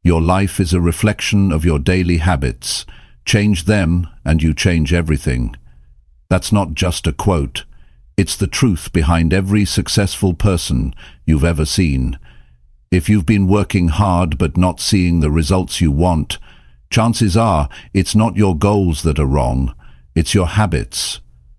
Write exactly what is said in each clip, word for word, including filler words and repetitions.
Your life is a reflection of your daily habits. Change them and you change everything. That's not just a quote. It's the truth behind every successful person you've ever seen. If you've been working hard but not seeing the results you want, chances are it's not your goals that are wrong, it's your habits.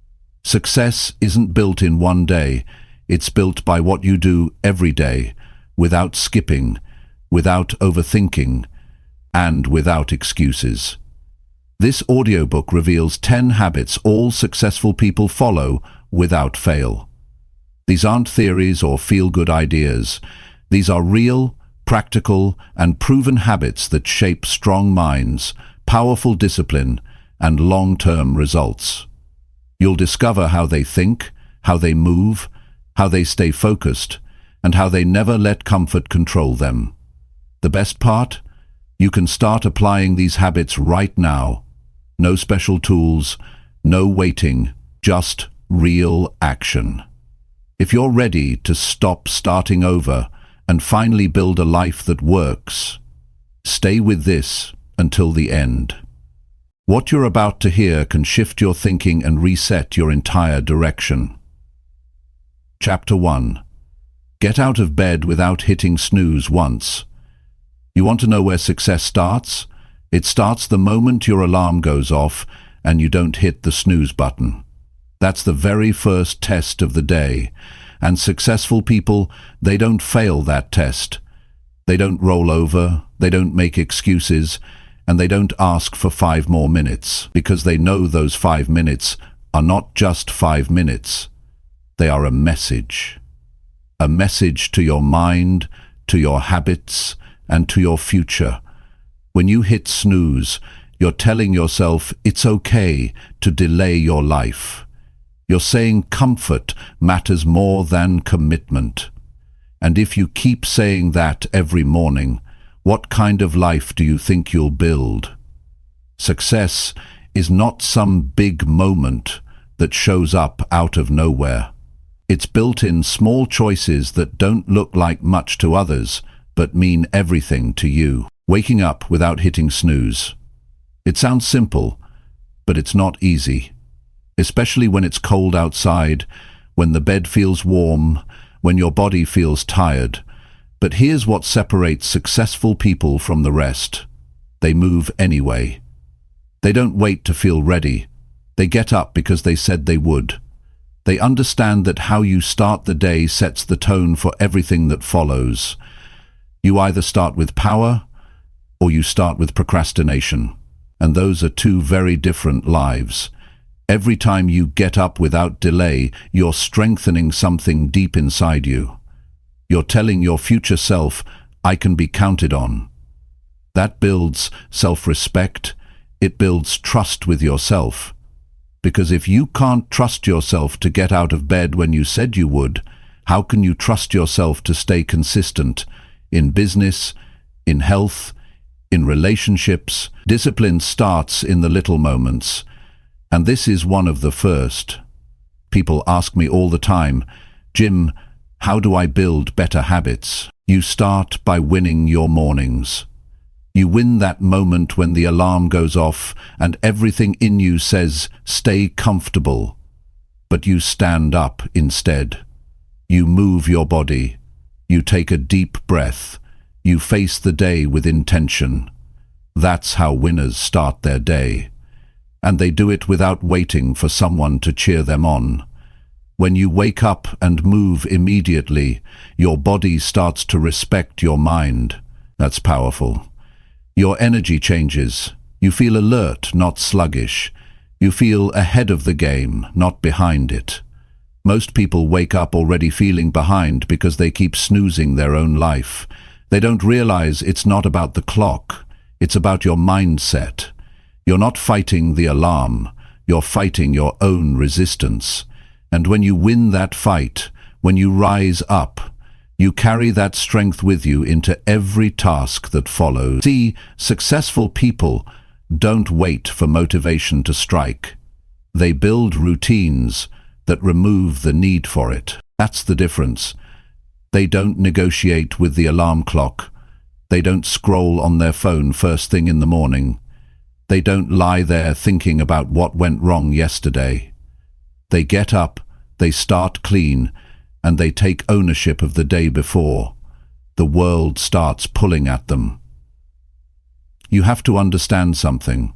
Success isn't built in one day. It's built by what you do every day, without skipping, without overthinking, and without excuses. This audiobook reveals ten habits all successful people follow without fail. These aren't theories or feel-good ideas. These are real, practical, and proven habits that shape strong minds, powerful discipline, and long-term results. You'll discover how they think, how they move, how they stay focused, and how they never let comfort control them. The best part? You can start applying these habits right now. No special tools, no waiting, just real action. If you're ready to stop starting over and finally build a life that works, stay with this until the end. What you're about to hear can shift your thinking and reset your entire direction. Chapter one. Get out of bed without hitting snooze once. You want to know where success starts? It starts the moment your alarm goes off and you don't hit the snooze button. That's the very first test of the day. And successful people, they don't fail that test. They don't roll over, they don't make excuses, and they don't ask for five more minutes, because they know those five minutes are not just five minutes. They are a message. A message to your mind, to your habits, and to your future. When you hit snooze, you're telling yourself it's okay to delay your life. You're saying comfort matters more than commitment. And if you keep saying that every morning, what kind of life do you think you'll build? Success is not some big moment that shows up out of nowhere. It's built in small choices that don't look like much to others, but mean everything to you. Waking up without hitting snooze. It sounds simple, but it's not easy. Especially when it's cold outside, when the bed feels warm, when your body feels tired. But here's what separates successful people from the rest. They move anyway. They don't wait to feel ready. They get up because they said they would. They understand that how you start the day sets the tone for everything that follows. You either start with power, or you start with procrastination. And those are two very different lives. Every time you get up without delay, you're strengthening something deep inside you. You're telling your future self, I can be counted on. That builds self-respect. It builds trust with yourself. Because if you can't trust yourself to get out of bed when you said you would, how can you trust yourself to stay consistent in business, in health, in relationships? Discipline starts in the little moments. And this is one of the first. People ask me all the time, Jim, how do I build better habits? You start by winning your mornings. You win that moment when the alarm goes off and everything in you says, stay comfortable. But you stand up instead. You move your body. You take a deep breath. You face the day with intention. That's how winners start their day. And they do it without waiting for someone to cheer them on. When you wake up and move immediately, your body starts to respect your mind. That's powerful. Your energy changes. You feel alert, not sluggish. You feel ahead of the game, not behind it. Most people wake up already feeling behind because they keep snoozing their own life. They don't realize it's not about the clock. It's about your mindset. You're not fighting the alarm. You're fighting your own resistance. And when you win that fight, when you rise up, you carry that strength with you into every task that follows. See, successful people don't wait for motivation to strike. They build routines that remove the need for it. That's the difference. They don't negotiate with the alarm clock. They don't scroll on their phone first thing in the morning. They don't lie there thinking about what went wrong yesterday. They get up, they start clean, and they take ownership of the day before. The world starts pulling at them. You have to understand something.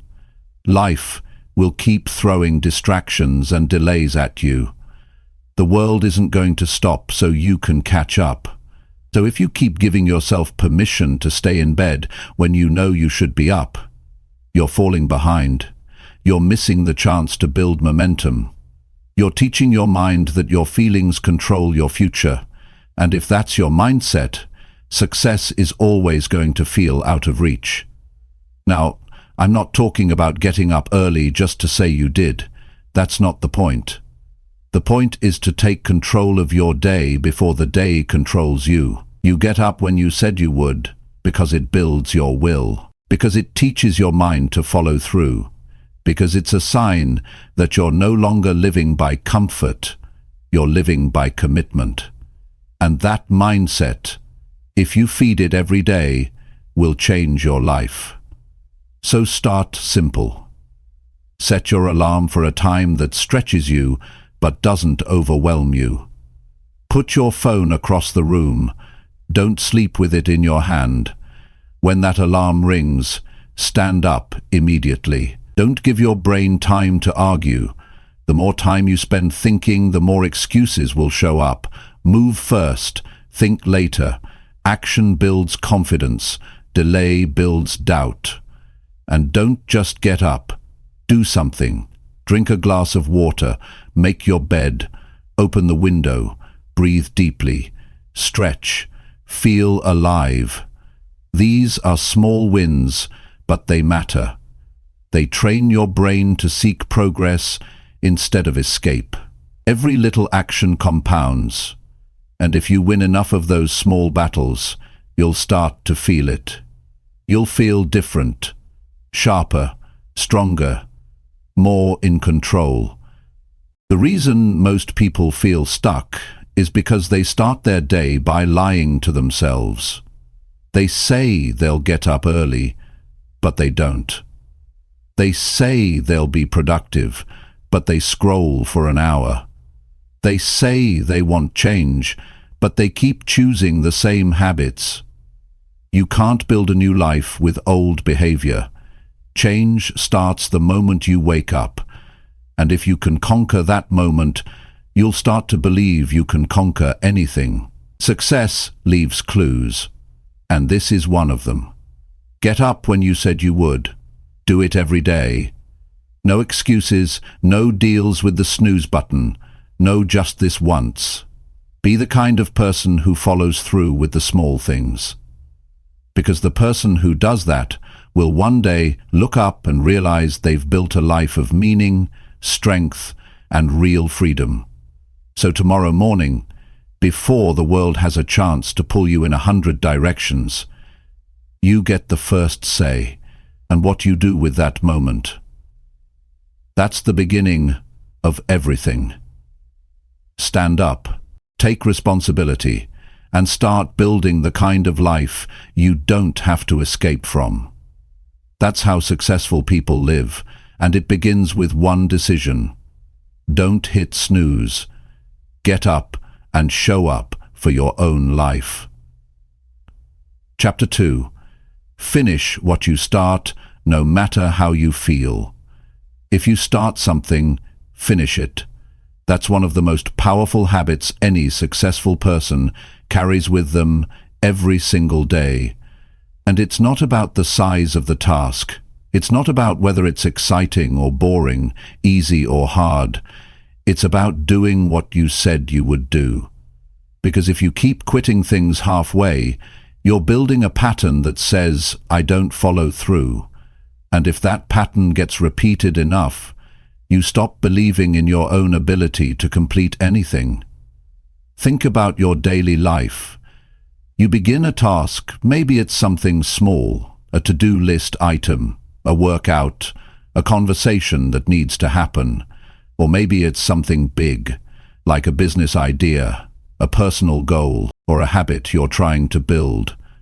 Life will keep throwing distractions and delays at you. The world isn't going to stop so you can catch up. So if you keep giving yourself permission to stay in bed when you know you should be up, you're falling behind. You're missing the chance to build momentum. You're teaching your mind that your feelings control your future, and if that's your mindset, success is always going to feel out of reach. Now, I'm not talking about getting up early just to say you did. That's not the point. The point is to take control of your day before the day controls you. You get up when you said you would, because it builds your will, because it teaches your mind to follow through, because it's a sign that you're no longer living by comfort, you're living by commitment. And that mindset, if you feed it every day, will change your life. So start simple. Set your alarm for a time that stretches you but doesn't overwhelm you. Put your phone across the room. Don't sleep with it in your hand. When that alarm rings, stand up immediately. Don't give your brain time to argue. The more time you spend thinking, the more excuses will show up. Move first, think later. Action builds confidence. Delay builds doubt. And don't just get up. Do something. Drink a glass of water. Make your bed. Open the window. Breathe deeply. Stretch. Feel alive. These are small wins, but they matter. They train your brain to seek progress instead of escape. Every little action compounds, and if you win enough of those small battles, you'll start to feel it. You'll feel different, sharper, stronger, more in control. The reason most people feel stuck is because they start their day by lying to themselves. They say they'll get up early, but they don't. They say they'll be productive, but they scroll for an hour. They say they want change, but they keep choosing the same habits. You can't build a new life with old behavior. Change starts the moment you wake up, and if you can conquer that moment, you'll start to believe you can conquer anything. Success leaves clues, and this is one of them. Get up when you said you would. Do it every day. No excuses, no deals with the snooze button, no just this once. Be the kind of person who follows through with the small things. Because the person who does that will one day look up and realize they've built a life of meaning, strength, and real freedom. So tomorrow morning, before the world has a chance to pull you in a hundred directions, you get the first say, and what you do with that moment. That's the beginning of everything. Stand up, take responsibility, and start building the kind of life you don't have to escape from. That's how successful people live, and it begins with one decision. Don't hit snooze. Get up and show up for your own life. Chapter two. Finish what you start, no matter how you feel. If you start something, finish it. That's one of the most powerful habits any successful person carries with them every single day. And it's not about the size of the task. It's not about whether it's exciting or boring, easy or hard. It's about doing what you said you would do. Because if you keep quitting things halfway, you're building a pattern that says, I don't follow through. And if that pattern gets repeated enough, you stop believing in your own ability to complete anything. Think about your daily life. You begin a task, maybe it's something small, a to-do list item, a workout, a conversation that needs to happen, or maybe it's something big, like a business idea, a personal goal, or a habit you're trying to build.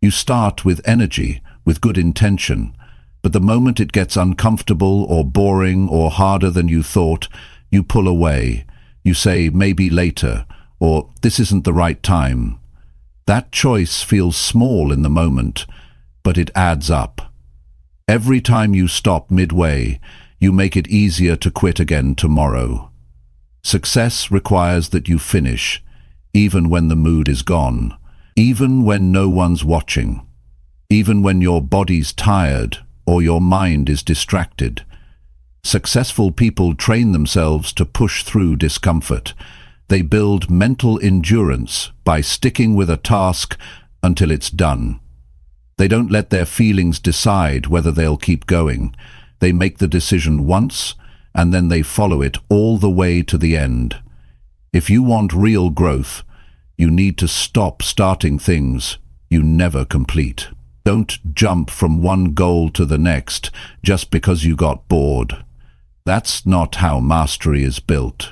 You start with energy, with good intention, but the moment it gets uncomfortable or boring or harder than you thought, you pull away. You say, maybe later, or this isn't the right time. That choice feels small in the moment, but it adds up. Every time you stop midway, you make it easier to quit again tomorrow. Success requires that you finish, even when the mood is gone, even when no one's watching, even when your body's tired or your mind is distracted. Successful people train themselves to push through discomfort. They build mental endurance by sticking with a task until it's done. They don't let their feelings decide whether they'll keep going. They make the decision once, and then they follow it all the way to the end. If you want real growth, you need to stop starting things you never complete. Don't jump from one goal to the next just because you got bored. That's not how mastery is built.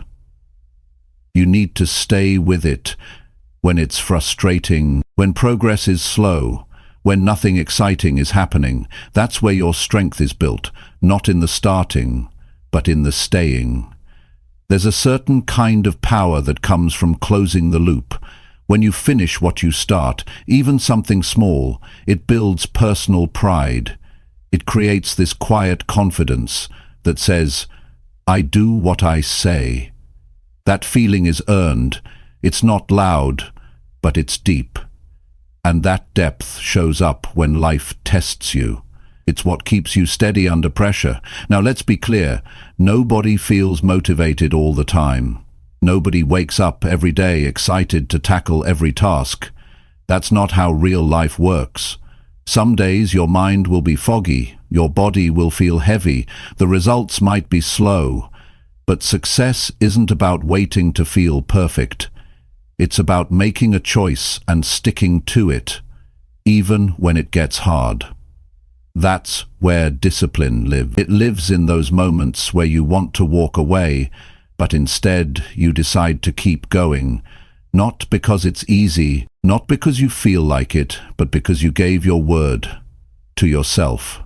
You need to stay with it when it's frustrating, when progress is slow, when nothing exciting is happening. That's where your strength is built, not in the starting, but in the staying. There's a certain kind of power that comes from closing the loop. When you finish what you start, even something small, it builds personal pride. It creates this quiet confidence that says, I do what I say. That feeling is earned. It's not loud, but it's deep. And that depth shows up when life tests you. It's what keeps you steady under pressure. Now let's be clear, nobody feels motivated all the time. Nobody wakes up every day excited to tackle every task. That's not how real life works. Some days your mind will be foggy, your body will feel heavy, the results might be slow. But success isn't about waiting to feel perfect. It's about making a choice and sticking to it, even when it gets hard. That's where discipline lives. It lives in those moments where you want to walk away, but instead you decide to keep going, not because it's easy, not because you feel like it, but because you gave your word to yourself.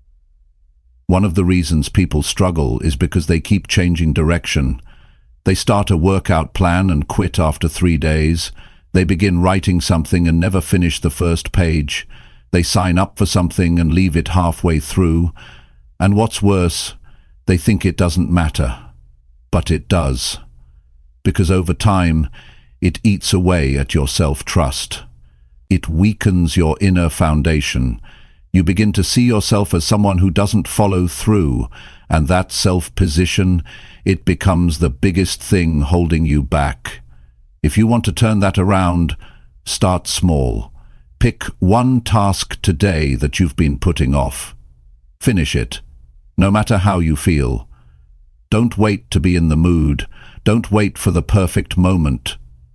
One of the reasons people struggle is because they keep changing direction. They start a workout plan and quit after three days. They begin writing something and never finish the first page. They sign up for something and leave it halfway through. And what's worse, they think it doesn't matter. But it does. Because over time, it eats away at your self-trust. It weakens your inner foundation. You begin to see yourself as someone who doesn't follow through, and that self-position, it becomes the biggest thing holding you back. If you want to turn that around, start small. Pick one task today that you've been putting off. Finish it, no matter how you feel. Don't wait to be in the mood. Don't wait for the perfect moment.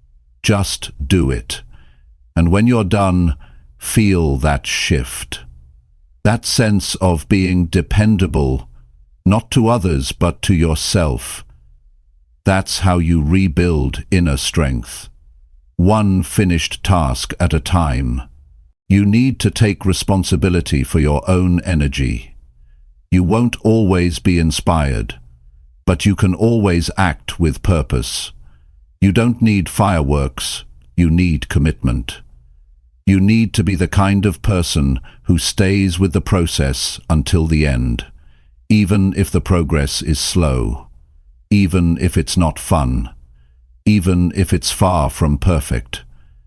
Just do it. And when you're done, feel that shift. That sense of being dependable, not to others, but to yourself. That's how you rebuild inner strength. One finished task at a time. You need to take responsibility for your own energy. You won't always be inspired, but you can always act with purpose. You don't need fireworks, you need commitment. You need to be the kind of person who stays with the process until the end, even if the progress is slow, even if it's not fun, even if it's far from perfect.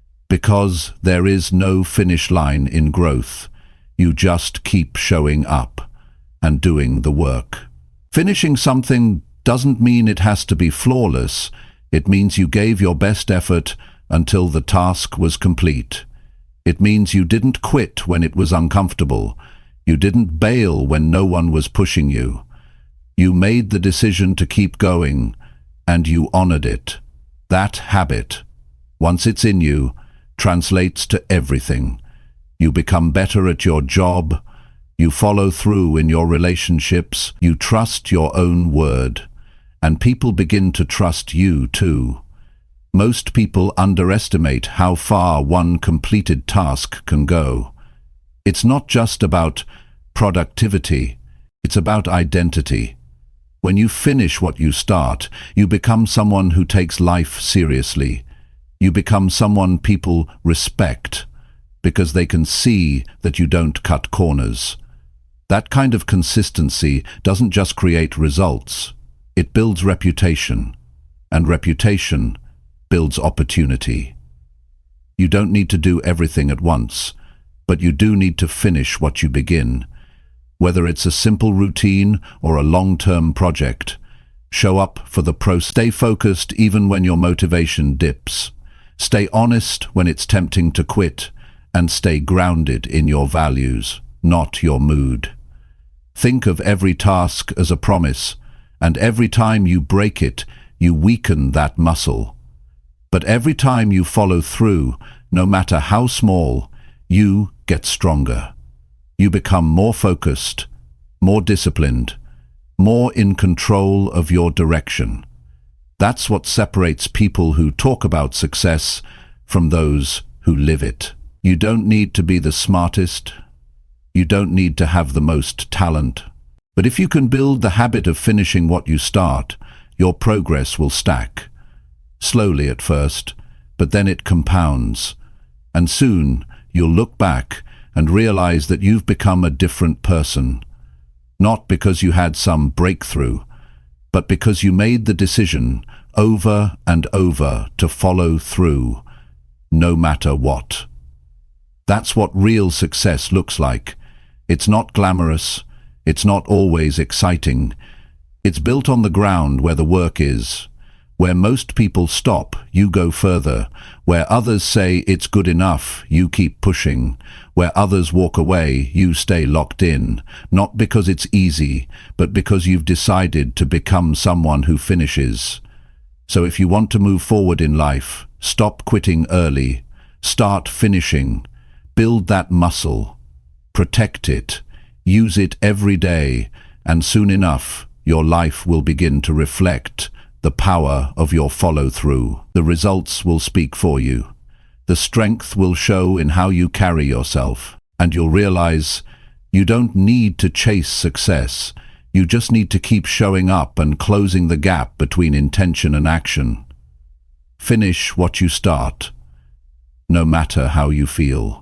Because there is no finish line in growth. You just keep showing up and doing the work. Finishing something doesn't mean it has to be flawless. It means you gave your best effort until the task was complete. It means you didn't quit when it was uncomfortable. You didn't bail when no one was pushing you. You made the decision to keep going, and you honored it. That habit, once it's in you, translates to everything. You become better at your job. You follow through in your relationships. You trust your own word. And people begin to trust you too. Most people underestimate how far one completed task can go. It's not just about productivity, it's about identity. When you finish what you start, you become someone who takes life seriously. You become someone people respect because they can see that you don't cut corners. That kind of consistency doesn't just create results, it builds reputation, and reputation builds opportunity. You don't need to do everything at once, but you do need to finish what you begin. Whether it's a simple routine or a long-term project, show up for the pro. Stay focused even when your motivation dips. Stay honest when it's tempting to quit, and stay grounded in your values, not your mood. Think of every task as a promise, and every time you break it, you weaken that muscle. But every time you follow through, no matter how small, you get stronger. You become more focused, more disciplined, more in control of your direction. That's what separates people who talk about success from those who live it. You don't need to be the smartest. You don't need to have the most talent. But if you can build the habit of finishing what you start, your progress will stack. Slowly at first, but then it compounds. And soon you'll look back and realize that you've become a different person. Not because you had some breakthrough, but because you made the decision over and over to follow through, no matter what. That's what real success looks like. It's not glamorous. It's not always exciting. It's built on the ground where the work is. Where most people stop, you go further. Where others say it's good enough, you keep pushing. Where others walk away, you stay locked in. Not because it's easy, but because you've decided to become someone who finishes. So if you want to move forward in life, stop quitting early. Start finishing. Build that muscle. Protect it. Use it every day, and soon enough, your life will begin to reflect the power of your follow-through. The results will speak for you. The strength will show in how you carry yourself, and you'll realize you don't need to chase success. You just need to keep showing up and closing the gap between intention and action. Finish what you start, no matter how you feel.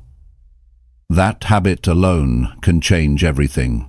That habit alone can change everything.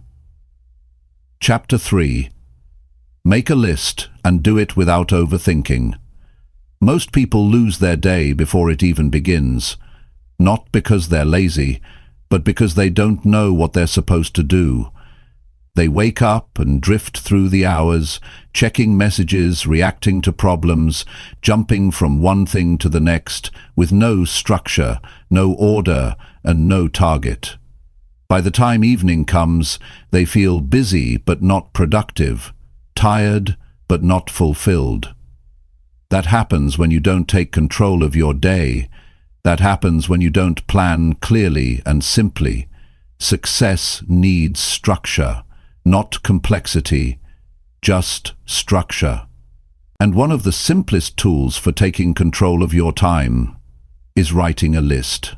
Chapter three. Make a list and do it without overthinking. Most people lose their day before it even begins, not because they're lazy, but because they don't know what they're supposed to do. They wake up and drift through the hours, checking messages, reacting to problems, jumping from one thing to the next, with no structure, no order, and no target. By the time evening comes, they feel busy but not productive, tired but not fulfilled. That happens when you don't take control of your day. That happens when you don't plan clearly and simply. Success needs structure, not complexity, just structure. And one of the simplest tools for taking control of your time is writing a list.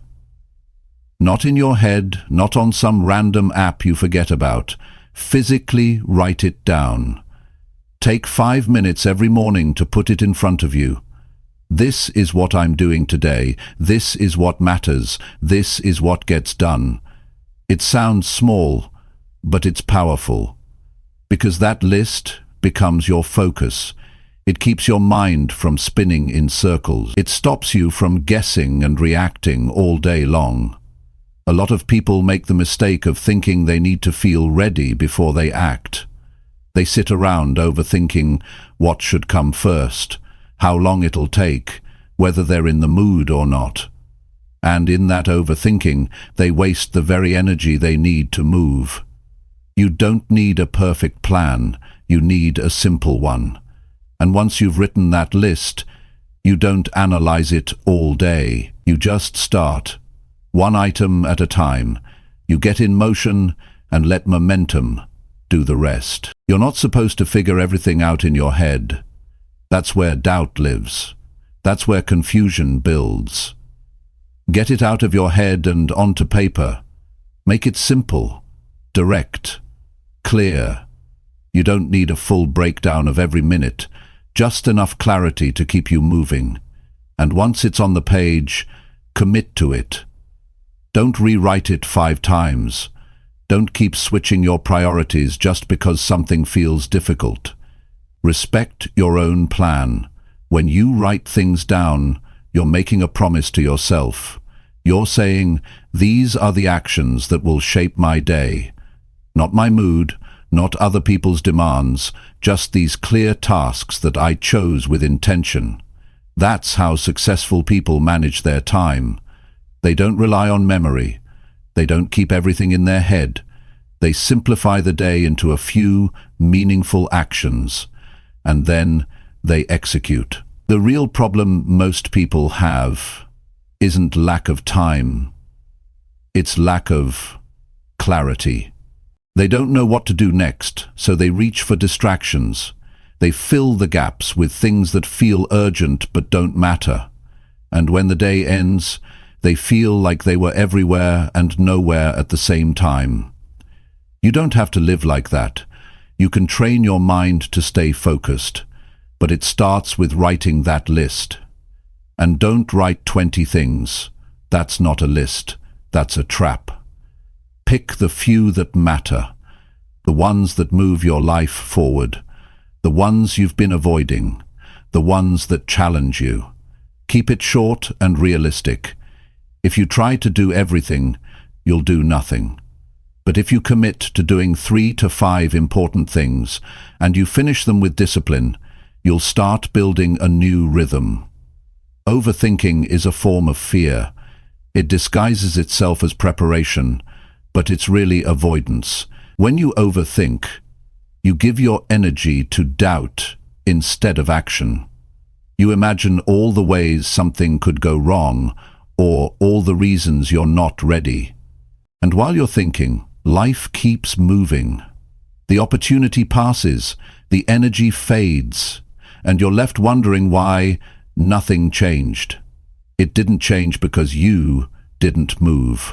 Not in your head, not on some random app you forget about. Physically write it down. Take five minutes every morning to put it in front of you. This is what I'm doing today. This is what matters. This is what gets done. It sounds small, but it's powerful. Because that list becomes your focus. It keeps your mind from spinning in circles. It stops you from guessing and reacting all day long. A lot of people make the mistake of thinking they need to feel ready before they act. They sit around overthinking what should come first, how long it'll take, whether they're in the mood or not. And in that overthinking, they waste the very energy they need to move. You don't need a perfect plan, you need a simple one. And once you've written that list, you don't analyze it all day. You just start, one item at a time. You get in motion and let momentum do the rest. You're not supposed to figure everything out in your head. That's where doubt lives. That's where confusion builds. Get it out of your head and onto paper. Make it simple, direct, clear. You don't need a full breakdown of every minute, just enough clarity to keep you moving. And once it's on the page, commit to it. Don't rewrite it five times. Don't keep switching your priorities just because something feels difficult. Respect your own plan. When you write things down, you're making a promise to yourself. You're saying, these are the actions that will shape my day. Not my mood, not other people's demands, just these clear tasks that I chose with intention. That's how successful people manage their time. They don't rely on memory. They don't keep everything in their head. They simplify the day into a few meaningful actions, and then they execute. The real problem most people have isn't lack of time. It's lack of clarity. They don't know what to do next, so they reach for distractions. They fill the gaps with things that feel urgent but don't matter. And when the day ends, they feel like they were everywhere and nowhere at the same time. You don't have to live like that. You can train your mind to stay focused, but it starts with writing that list. And don't write twenty things. That's not a list. That's a trap. Pick the few that matter, the ones that move your life forward, the ones you've been avoiding, the ones that challenge you. Keep it short and realistic. If you try to do everything, you'll do nothing. But if you commit to doing three to five important things, and you finish them with discipline, you'll start building a new rhythm. Overthinking is a form of fear. It disguises itself as preparation, but it's really avoidance. When you overthink, you give your energy to doubt instead of action. You imagine all the ways something could go wrong, or all the reasons you're not ready. And while you're thinking, life keeps moving. The opportunity passes, the energy fades, and you're left wondering why nothing changed. It didn't change because you didn't move.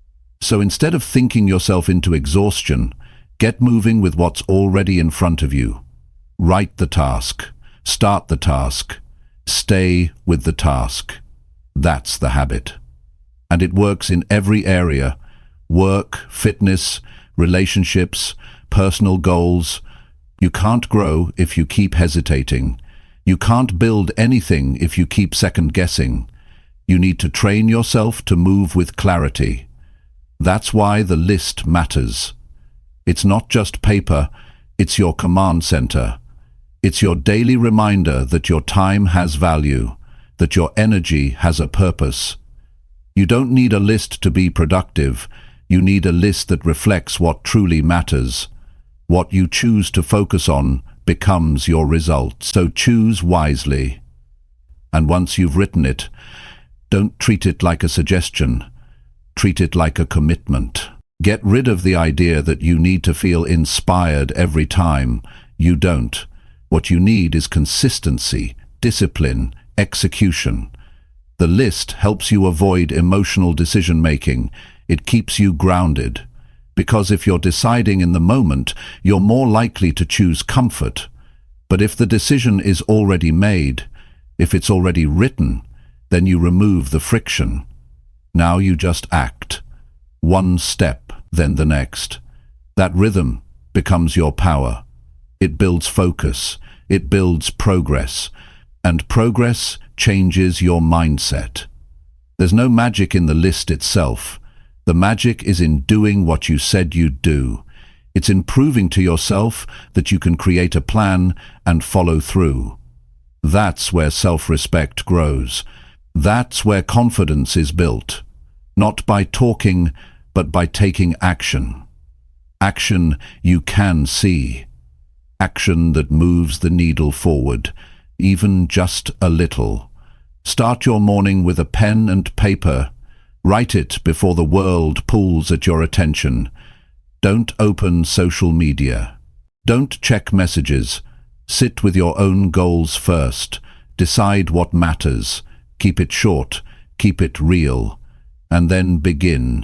So instead of thinking yourself into exhaustion, get moving with what's already in front of you. Write the task. Start the task. Stay with the task. That's the habit. And it works in every area: work, fitness, relationships, personal goals. You can't grow if you keep hesitating. You can't build anything if you keep second-guessing. You need to train yourself to move with clarity. That's why the list matters. It's not just paper, it's your command center. It's your daily reminder that your time has value, that your energy has a purpose. You don't need a list to be productive. You need a list that reflects what truly matters. What you choose to focus on becomes your result. So choose wisely. And once you've written it, don't treat it like a suggestion. Treat it like a commitment. Get rid of the idea that you need to feel inspired every time. You don't. What you need is consistency, discipline, execution. The list helps you avoid emotional decision-making. It keeps you grounded. Because if you're deciding in the moment, you're more likely to choose comfort. But if the decision is already made, if it's already written, then you remove the friction. Now you just act. One step, then the next. That rhythm becomes your power. It builds focus. It builds progress. And progress changes your mindset. There's no magic in the list itself. The magic is in doing what you said you'd do. It's in proving to yourself that you can create a plan and follow through. That's where self-respect grows. That's where confidence is built. Not by talking, but by taking action. Action you can see. Action that moves the needle forward, even just a little. Start your morning with a pen and paper. Write it before the world pulls at your attention. Don't open social media. Don't check messages. Sit with your own goals first. Decide what matters. Keep it short. Keep it real. And then begin.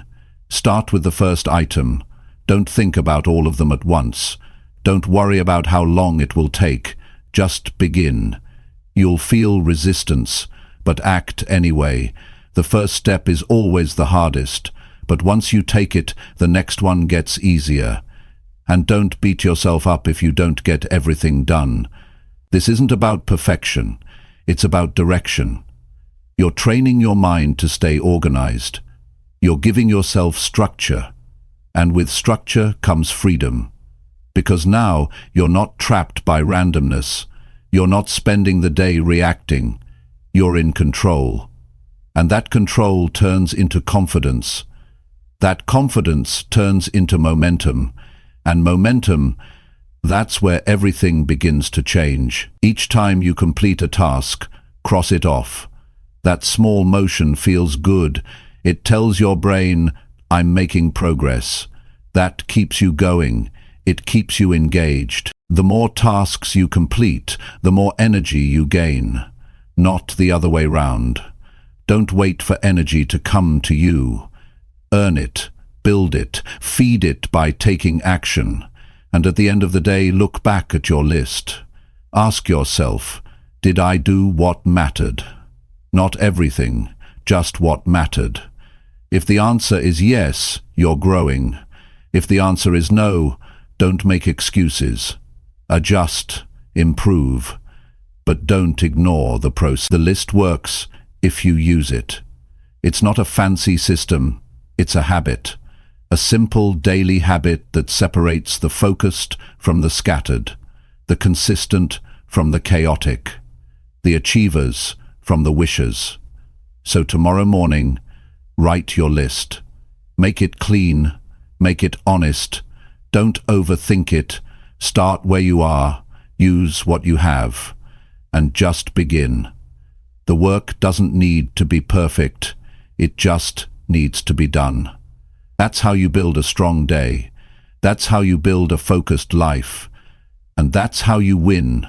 Start with the first item. Don't think about all of them at once. Don't worry about how long it will take. Just begin. You'll feel resistance, but act anyway. The first step is always the hardest, but once you take it, the next one gets easier. And don't beat yourself up if you don't get everything done. This isn't about perfection. It's about direction. You're training your mind to stay organized. You're giving yourself structure. And with structure comes freedom. Because now you're not trapped by randomness. You're not spending the day reacting. You're in control. And that control turns into confidence. That confidence turns into momentum. And momentum, that's where everything begins to change. Each time you complete a task, cross it off. That small motion feels good. It tells your brain, I'm making progress. That keeps you going. It keeps you engaged. The more tasks you complete, the more energy you gain. Not the other way round. Don't wait for energy to come to you. Earn it, build it, feed it by taking action. And at the end of the day, look back at your list. Ask yourself, did I do what mattered? Not everything, just what mattered. If the answer is yes, you're growing. If the answer is no, don't make excuses. Adjust, improve. But don't ignore the process. The list works if you use it. It's not a fancy system, it's a habit. A simple daily habit that separates the focused from the scattered, the consistent from the chaotic, the achievers from the wishers. So tomorrow morning, write your list. Make it clean, make it honest. Don't overthink it. Start where you are, use what you have, and just begin. The work doesn't need to be perfect, it just needs to be done. That's how you build a strong day. That's how you build a focused life. And that's how you win,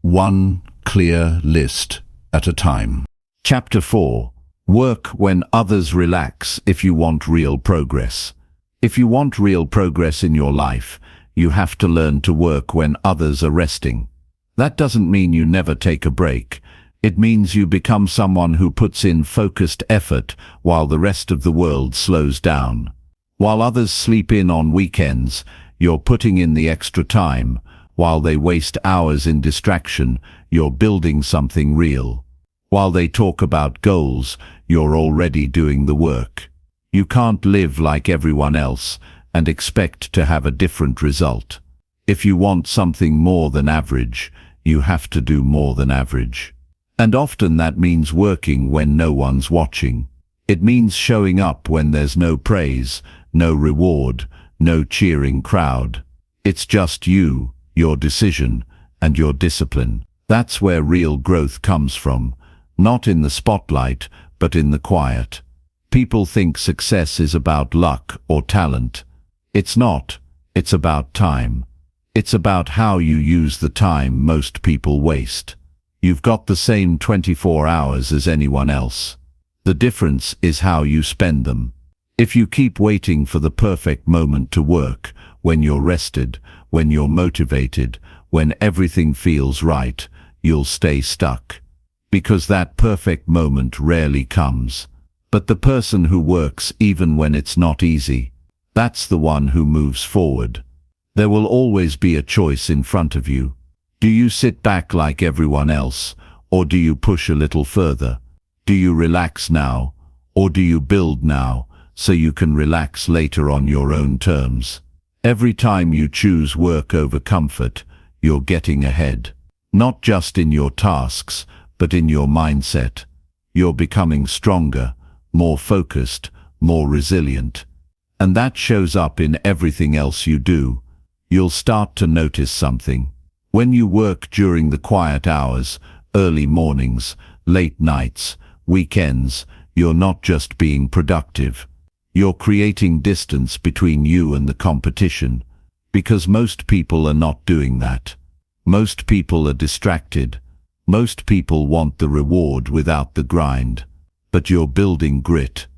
one clear list at a time. Chapter four. Work when others relax if you want real progress. If you want real progress in your life, you have to learn to work when others are resting. That doesn't mean you never take a break. It means you become someone who puts in focused effort while the rest of the world slows down. While others sleep in on weekends, you're putting in the extra time. While they waste hours in distraction, you're building something real. While they talk about goals, you're already doing the work. You can't live like everyone else and expect to have a different result. If you want something more than average, you have to do more than average. And often that means working when no one's watching. It means showing up when there's no praise, no reward, no cheering crowd. It's just you, your decision, and your discipline. That's where real growth comes from, not in the spotlight, but in the quiet. People think success is about luck or talent. It's not. It's about time. It's about how you use the time most people waste. You've got the same twenty-four hours as anyone else. The difference is how you spend them. If you keep waiting for the perfect moment to work, when you're rested, when you're motivated, when everything feels right, you'll stay stuck. Because that perfect moment rarely comes. But the person who works even when it's not easy, that's the one who moves forward. There will always be a choice in front of you. Do you sit back like everyone else, or do you push a little further? Do you relax now, or do you build now, so you can relax later on your own terms? Every time you choose work over comfort, you're getting ahead. Not just in your tasks, but in your mindset. You're becoming stronger, more focused, more resilient. And that shows up in everything else you do. You'll start to notice something. When you work during the quiet hours, early mornings, late nights, weekends, you're not just being productive. You're creating distance between you and the competition. Because most people are not doing that. Most people are distracted. Most people want the reward without the grind. But you're building grit.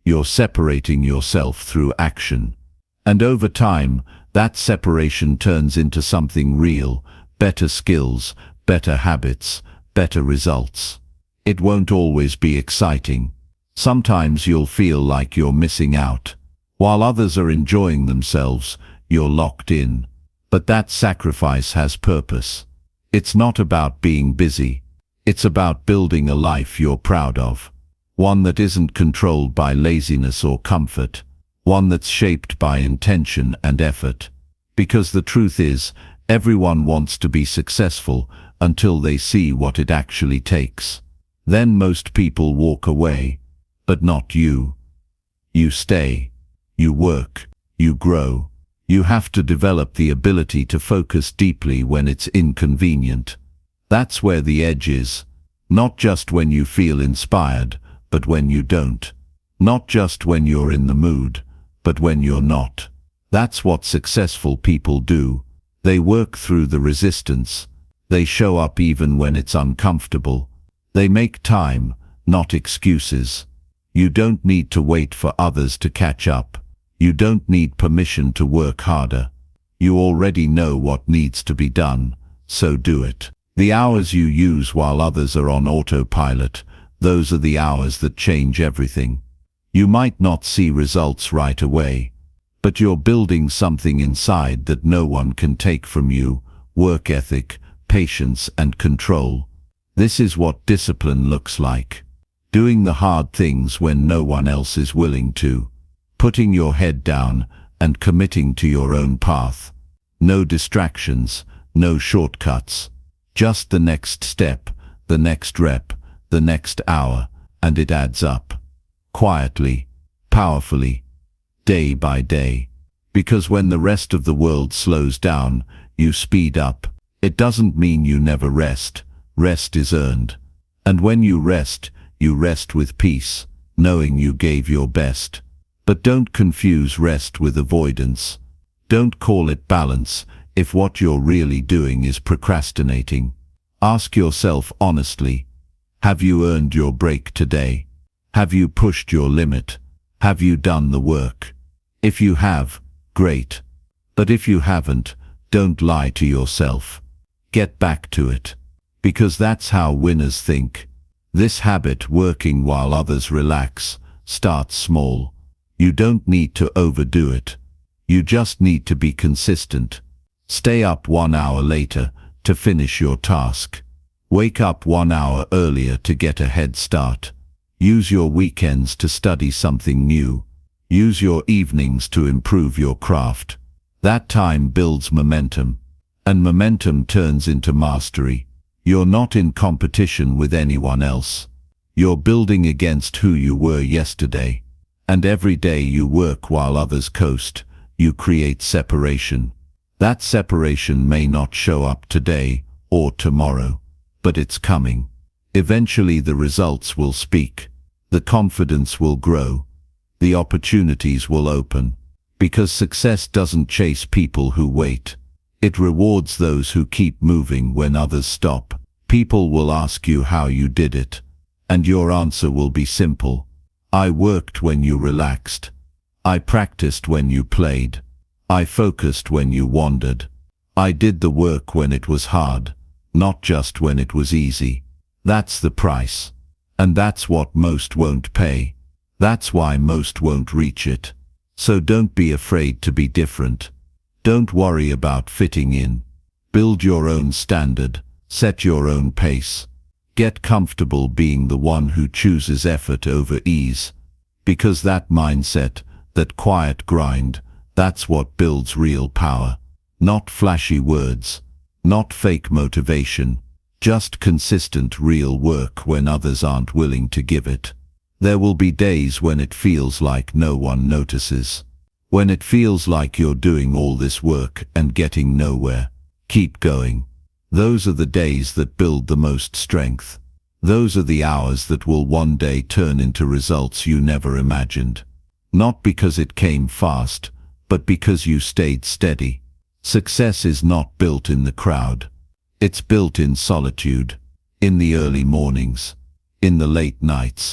You're separating yourself through action. And over time, that separation turns into something real, better skills, better habits, better results. It won't always be exciting. Sometimes you'll feel like you're missing out. While others are enjoying themselves, you're locked in. But that sacrifice has purpose. It's not about being busy. It's about building a life you're proud of. One that isn't controlled by laziness or comfort. One that's shaped by intention and effort. Because the truth is, everyone wants to be successful until they see what it actually takes. Then most people walk away. But not you. You stay. You work. You grow. You have to develop the ability to focus deeply when it's inconvenient. That's where the edge is. Not just when you feel inspired, but when you don't. Not just when you're in the mood, but when you're not. That's what successful people do. They work through the resistance. They show up even when it's uncomfortable. They make time, not excuses. You don't need to wait for others to catch up. You don't need permission to work harder. You already know what needs to be done, so do it. The hours you use while others are on autopilot, those are the hours that change everything. You might not see results right away, but you're building something inside that no one can take from you: work ethic, patience and control. This is what discipline looks like. Doing the hard things when no one else is willing to. Putting your head down and committing to your own path. No distractions, no shortcuts. Just the next step, the next rep, the next hour, and it adds up. Quietly, powerfully, day by day. Because when the rest of the world slows down, you speed up. It doesn't mean you never rest. Rest is earned. And when you rest, you rest with peace, knowing you gave your best. But don't confuse rest with avoidance. Don't call it balance if what you're really doing is procrastinating. Ask yourself honestly, have you earned your break today? Have you pushed your limit? Have you done the work? If you have, great. But if you haven't, don't lie to yourself. Get back to it. Because that's how winners think. This habit, working while others relax, starts small. You don't need to overdo it. You just need to be consistent. Stay up one hour later to finish your task. Wake up one hour earlier to get a head start. Use your weekends to study something new. Use your evenings to improve your craft. That time builds momentum. And momentum turns into mastery. You're not in competition with anyone else. You're building against who you were yesterday. And every day you work while others coast, you create separation. That separation may not show up today or tomorrow, but it's coming. Eventually the results will speak. The confidence will grow. The opportunities will open. Because success doesn't chase people who wait. It rewards those who keep moving when others stop. People will ask you how you did it. And your answer will be simple. I worked when you relaxed. I practiced when you played. I focused when you wandered. I did the work when it was hard, not just when it was easy. That's the price. And that's what most won't pay. That's why most won't reach it. So don't be afraid to be different. Don't worry about fitting in. Build your own standard. Set your own pace. Get comfortable being the one who chooses effort over ease. Because that mindset, that quiet grind, that's what builds real power. Not flashy words. Not fake motivation. Just consistent real work when others aren't willing to give it. There will be days when it feels like no one notices. When it feels like you're doing all this work and getting nowhere. Keep going. Those are the days that build the most strength. Those are the hours that will one day turn into results you never imagined. Not because it came fast, but because you stayed steady. Success is not built in the crowd. It's built in solitude, in the early mornings, in the late nights,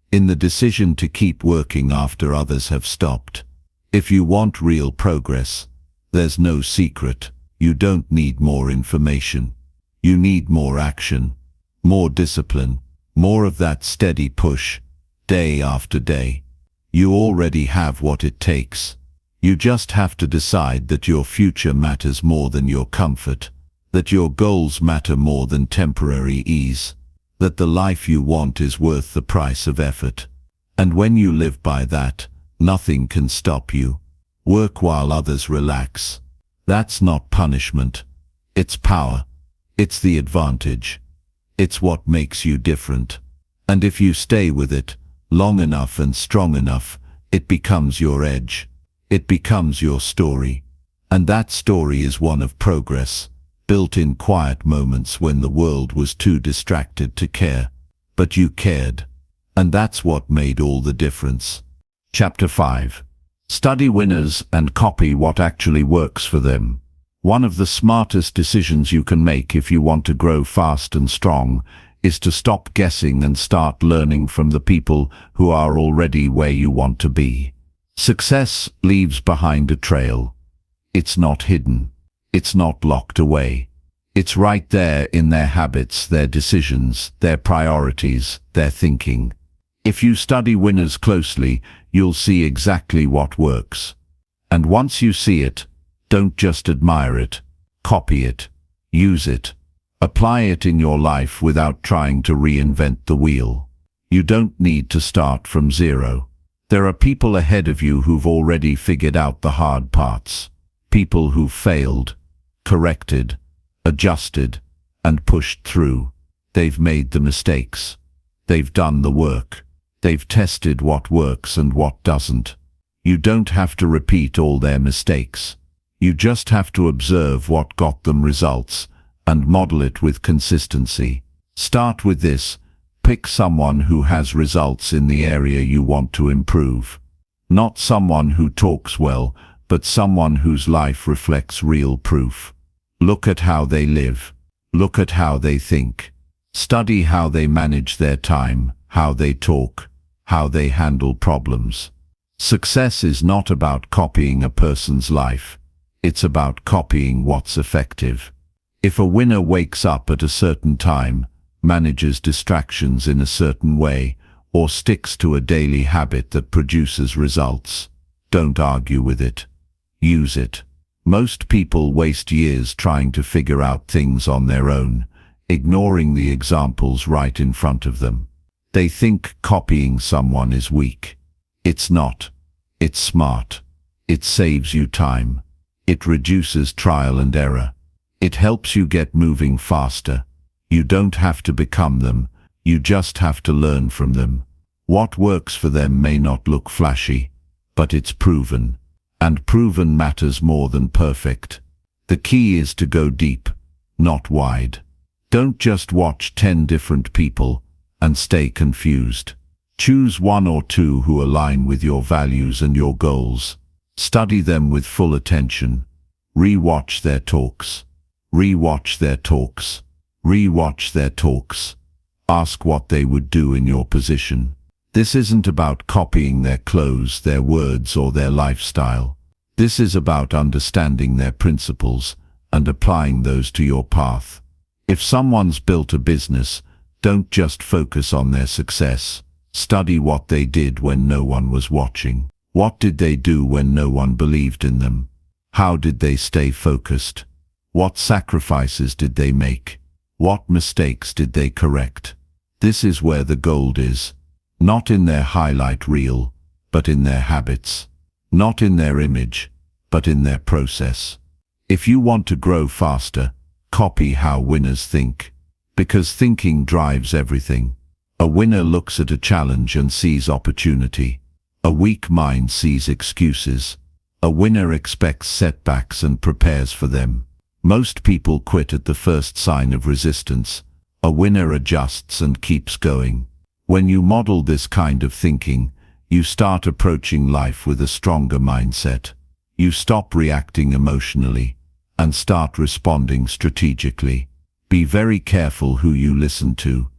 in the decision to keep working after others have stopped. If you want real progress, there's no secret. You don't need more information. You need more action, more discipline, more of that steady push, day after day. You already have what it takes. You just have to decide that your future matters more than your comfort, that your goals matter more than temporary ease, that the life you want is worth the price of effort. And when you live by that, nothing can stop you. Work while others relax. That's not punishment. It's power. It's the advantage. It's what makes you different. And if you stay with it long enough and strong enough, it becomes your edge. It becomes your story. And that story is one of progress, built in quiet moments when the world was too distracted to care. But you cared. And that's what made all the difference. Chapter five. Study winners and copy what actually works for them. One of the smartest decisions you can make if you want to grow fast and strong is to stop guessing and start learning from the people who are already where you want to be. Success leaves behind a trail. It's not hidden. It's not locked away. It's right there in their habits, their decisions, their priorities, their thinking. If you study winners closely, you'll see exactly what works. And once you see it, don't just admire it. Copy it. Use it. Apply it in your life without trying to reinvent the wheel. You don't need to start from zero. There are people ahead of you who've already figured out the hard parts. People who've failed, corrected, adjusted, and pushed through. They've made the mistakes. They've done the work. They've tested what works and what doesn't. You don't have to repeat all their mistakes. You just have to observe what got them results and model it with consistency. Start with this. Pick someone who has results in the area you want to improve. Not someone who talks well, but someone whose life reflects real proof. Look at how they live. Look at how they think. Study how they manage their time, how they talk, how they handle problems. Success is not about copying a person's life. It's about copying what's effective. If a winner wakes up at a certain time, manages distractions in a certain way, or sticks to a daily habit that produces results, don't argue with it. Use it. Most people waste years trying to figure out things on their own, ignoring the examples right in front of them. They think copying someone is weak. It's not. It's smart. It saves you time. It reduces trial and error. It helps you get moving faster. You don't have to become them. You just have to learn from them. What works for them may not look flashy, but it's proven. And proven matters more than perfect. The key is to go deep, not wide. Don't just watch ten different people and stay confused. Choose one or two who align with your values and your goals. Study them with full attention. Re-watch their talks. Re-watch their talks. Re-watch their talks. Ask what they would do in your position. This isn't about copying their clothes, their words, or their lifestyle. This is about understanding their principles and applying those to your path. If someone's built a business, don't just focus on their success. Study what they did when no one was watching. What did they do when no one believed in them? How did they stay focused? What sacrifices did they make? What mistakes did they correct? This is where the gold is. Not in their highlight reel, but in their habits. Not in their image, but in their process. If you want to grow faster, copy how winners think. Because thinking drives everything. A winner looks at a challenge and sees opportunity. A weak mind sees excuses. A winner expects setbacks and prepares for them. Most people quit at the first sign of resistance. A winner adjusts and keeps going. When you model this kind of thinking, you start approaching life with a stronger mindset. You stop reacting emotionally and start responding strategically. Be very careful who you listen to.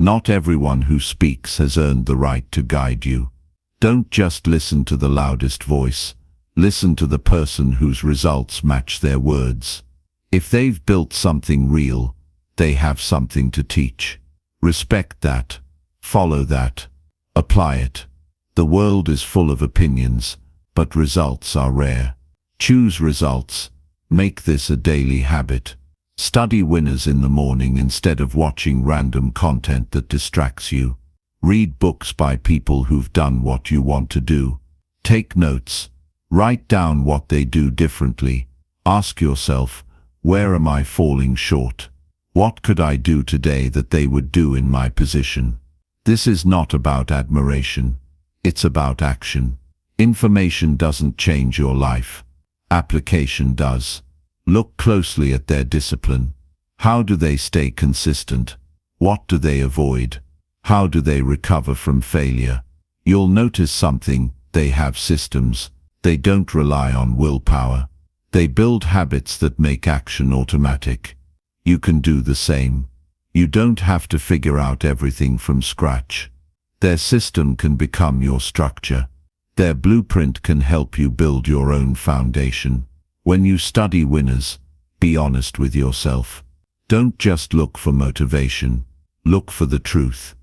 Not everyone who speaks has earned the right to guide you. Don't just listen to the loudest voice. Listen to the person whose results match their words. If they've built something real, they have something to teach. Respect that. Follow that. Apply it. The world is full of opinions, but results are rare. Choose results. Make this a daily habit. Study winners in the morning instead of watching random content that distracts you. Read books by people who've done what you want to do. Take notes. Write down what they do differently. Ask yourself, where am I falling short? What could I do today that they would do in my position? This is not about admiration. It's about action. Information doesn't change your life. Application does. Look closely at their discipline. How do they stay consistent? What do they avoid? How do they recover from failure? You'll notice something. They have systems. They don't rely on willpower. They build habits that make action automatic. You can do the same. You don't have to figure out everything from scratch. Their system can become your structure. Their blueprint can help you build your own foundation. When you study winners, be honest with yourself. Don't just look for motivation. Look for the truth.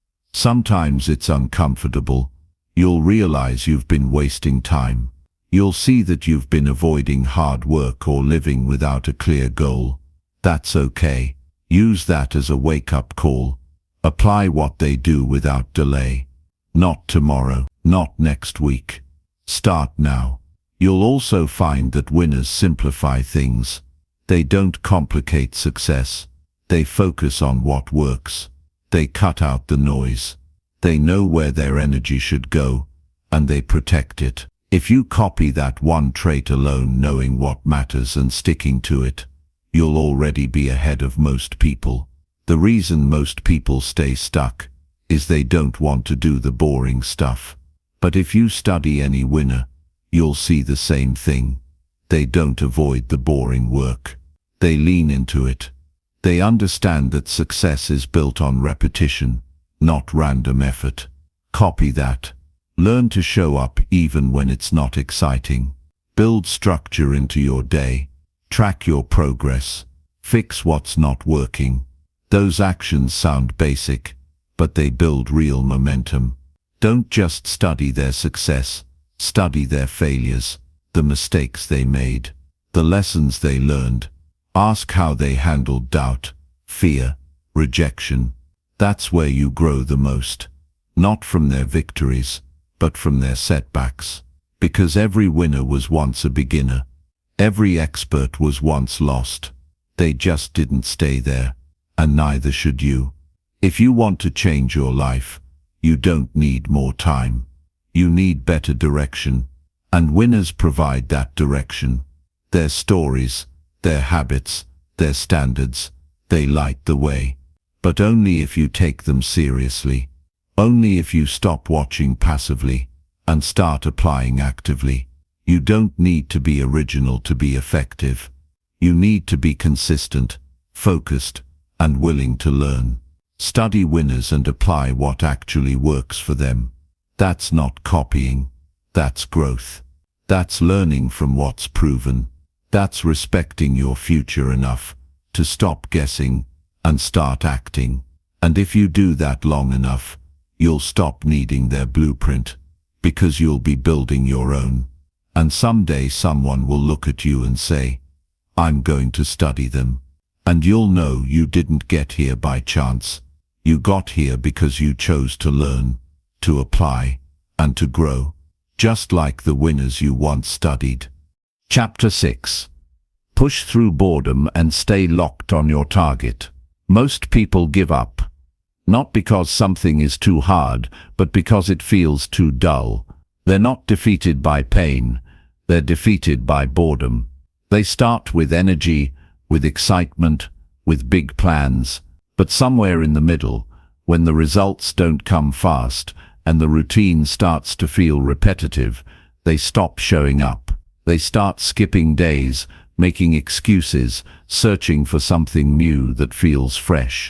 Sometimes it's uncomfortable. You'll realize you've been wasting time. You'll see that you've been avoiding hard work or living without a clear goal. That's okay. Use that as a wake-up call. Apply what they do without delay. Not tomorrow, not next week. Start now. You'll also find that winners simplify things. They don't complicate success. They focus on what works. They cut out the noise. They know where their energy should go, and they protect it. If you copy that one trait alone, knowing what matters and sticking to it, you'll already be ahead of most people. The reason most people stay stuck is they don't want to do the boring stuff. But if you study any winner, you'll see the same thing. They don't avoid the boring work. They lean into it. They understand that success is built on repetition, not random effort. Copy that. Learn to show up even when it's not exciting. Build structure into your day. Track your progress. Fix what's not working. Those actions sound basic, but they build real momentum. Don't just study their success. Study their failures, the mistakes they made, the lessons they learned. Ask how they handled doubt, fear, rejection. That's where you grow the most. Not from their victories, but from their setbacks. Because every winner was once a beginner. Every expert was once lost. They just didn't stay there, and neither should you. If you want to change your life, you don't need more time. You need better direction, and winners provide that direction. Their stories, their habits, their standards, they light the way. But only if you take them seriously. Only if you stop watching passively and start applying actively. You don't need to be original to be effective. You need to be consistent, focused, and willing to learn. Study winners and apply what actually works for them. That's not copying. That's growth. That's learning from what's proven. That's respecting your future enough to stop guessing and start acting. And if you do that long enough, you'll stop needing their blueprint, because you'll be building your own. And someday someone will look at you and say, I'm going to study them. And you'll know you didn't get here by chance. You got here because you chose to learn, to apply, and to grow, just like the winners you once studied. Chapter six. Push through boredom and stay locked on your target. Most people give up, not because something is too hard, but because it feels too dull. They're not defeated by pain, they're defeated by boredom. They start with energy, with excitement, with big plans, but somewhere in the middle, when the results don't come fast, and the routine starts to feel repetitive, they stop showing up. They start skipping days, making excuses, searching for something new that feels fresh.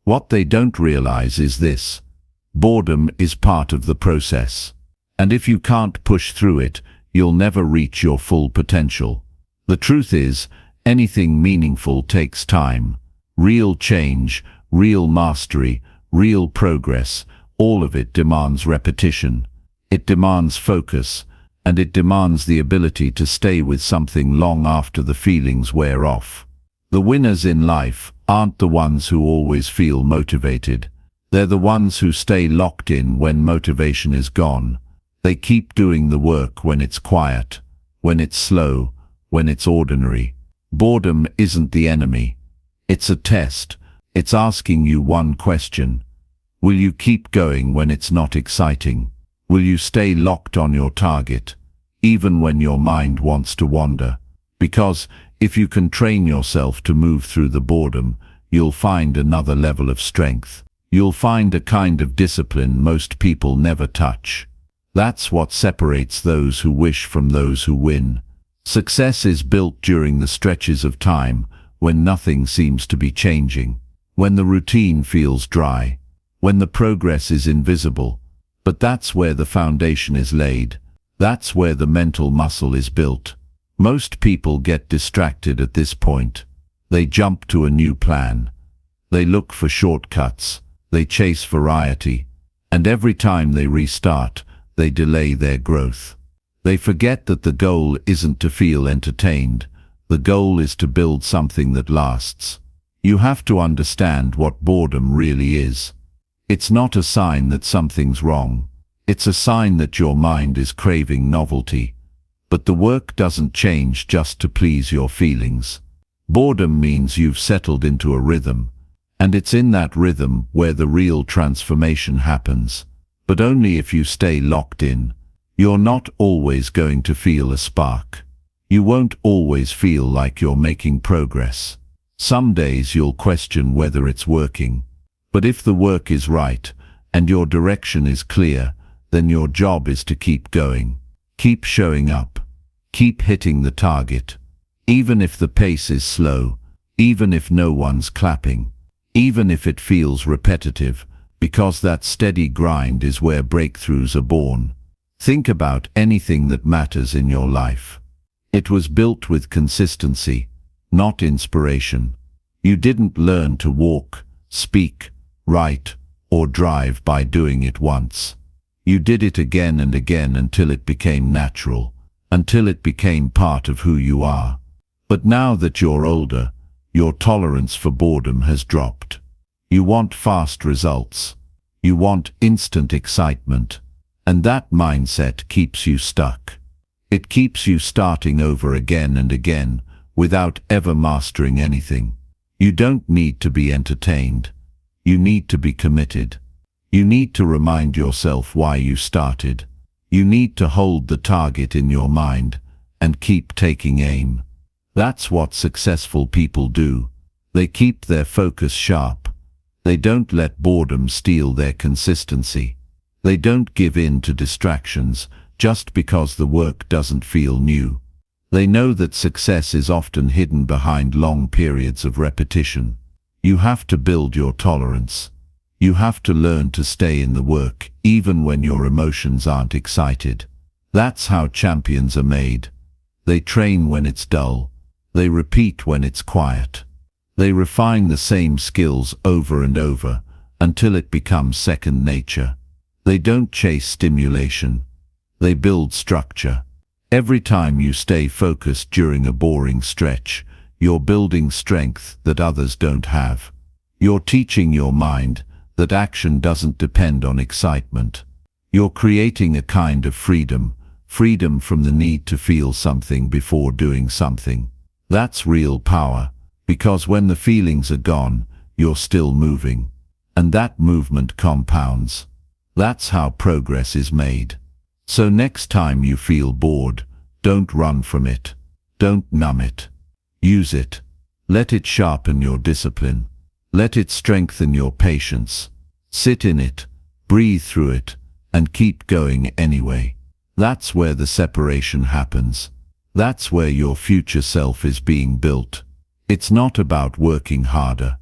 What they don't realize is this: boredom is part of the process. And if you can't push through it, you'll never reach your full potential. The truth is, anything meaningful takes time. Real change, real mastery, real progress, all of it demands repetition. It demands focus, and it demands the ability to stay with something long after the feelings wear off. The winners in life aren't the ones who always feel motivated. They're the ones who stay locked in when motivation is gone. They keep doing the work when it's quiet, when it's slow, when it's ordinary. Boredom isn't the enemy. It's a test. It's asking you one question. Will you keep going when it's not exciting? Will you stay locked on your target, even when your mind wants to wander? Because if you can train yourself to move through the boredom, you'll find another level of strength. You'll find a kind of discipline most people never touch. That's what separates those who wish from those who win. Success is built during the stretches of time when nothing seems to be changing, when the routine feels dry, when the progress is invisible. But that's where the foundation is laid. That's where the mental muscle is built. Most people get distracted at this point. They jump to a new plan. They look for shortcuts. They chase variety. And every time they restart, they delay their growth. They forget that the goal isn't to feel entertained. The goal is to build something that lasts. You have to understand what boredom really is. It's not a sign that something's wrong. It's a sign that your mind is craving novelty. But the work doesn't change just to please your feelings. Boredom means you've settled into a rhythm, and it's in that rhythm where the real transformation happens. But only if you stay locked in. You're not always going to feel a spark. You won't always feel like you're making progress. Some days you'll question whether it's working. But if the work is right, and your direction is clear, then your job is to keep going. Keep showing up. Keep hitting the target. Even if the pace is slow, even if no one's clapping, even if it feels repetitive, because that steady grind is where breakthroughs are born. Think about anything that matters in your life. It was built with consistency, not inspiration. You didn't learn to walk, speak, write, or drive by doing it once. You did it again and again until it became natural, until it became part of who you are. But now that you're older, your tolerance for boredom has dropped. You want fast results. You want instant excitement. And that mindset keeps you stuck. It keeps you starting over again and again, without ever mastering anything. You don't need to be entertained. You need to be committed. You need to remind yourself why you started. You need to hold the target in your mind and keep taking aim. That's what successful people do. They keep their focus sharp. They don't let boredom steal their consistency. They don't give in to distractions just because the work doesn't feel new. They know that success is often hidden behind long periods of repetition. You have to build your tolerance. You have to learn to stay in the work even when your emotions aren't excited. That's how champions are made. They train when it's dull. They repeat when it's quiet. They refine the same skills over and over until it becomes second nature. They don't chase stimulation. They build structure. Every time you stay focused during a boring stretch, you're building strength that others don't have. You're teaching your mind that action doesn't depend on excitement. You're creating a kind of freedom, freedom from the need to feel something before doing something. That's real power, because when the feelings are gone, you're still moving. And that movement compounds. That's how progress is made. So next time you feel bored, don't run from it. Don't numb it. Use it. Let it sharpen your discipline. Let it strengthen your patience. Sit in it, breathe through it, and keep going anyway. That's where the separation happens. That's where your future self is being built. It's not about working harder.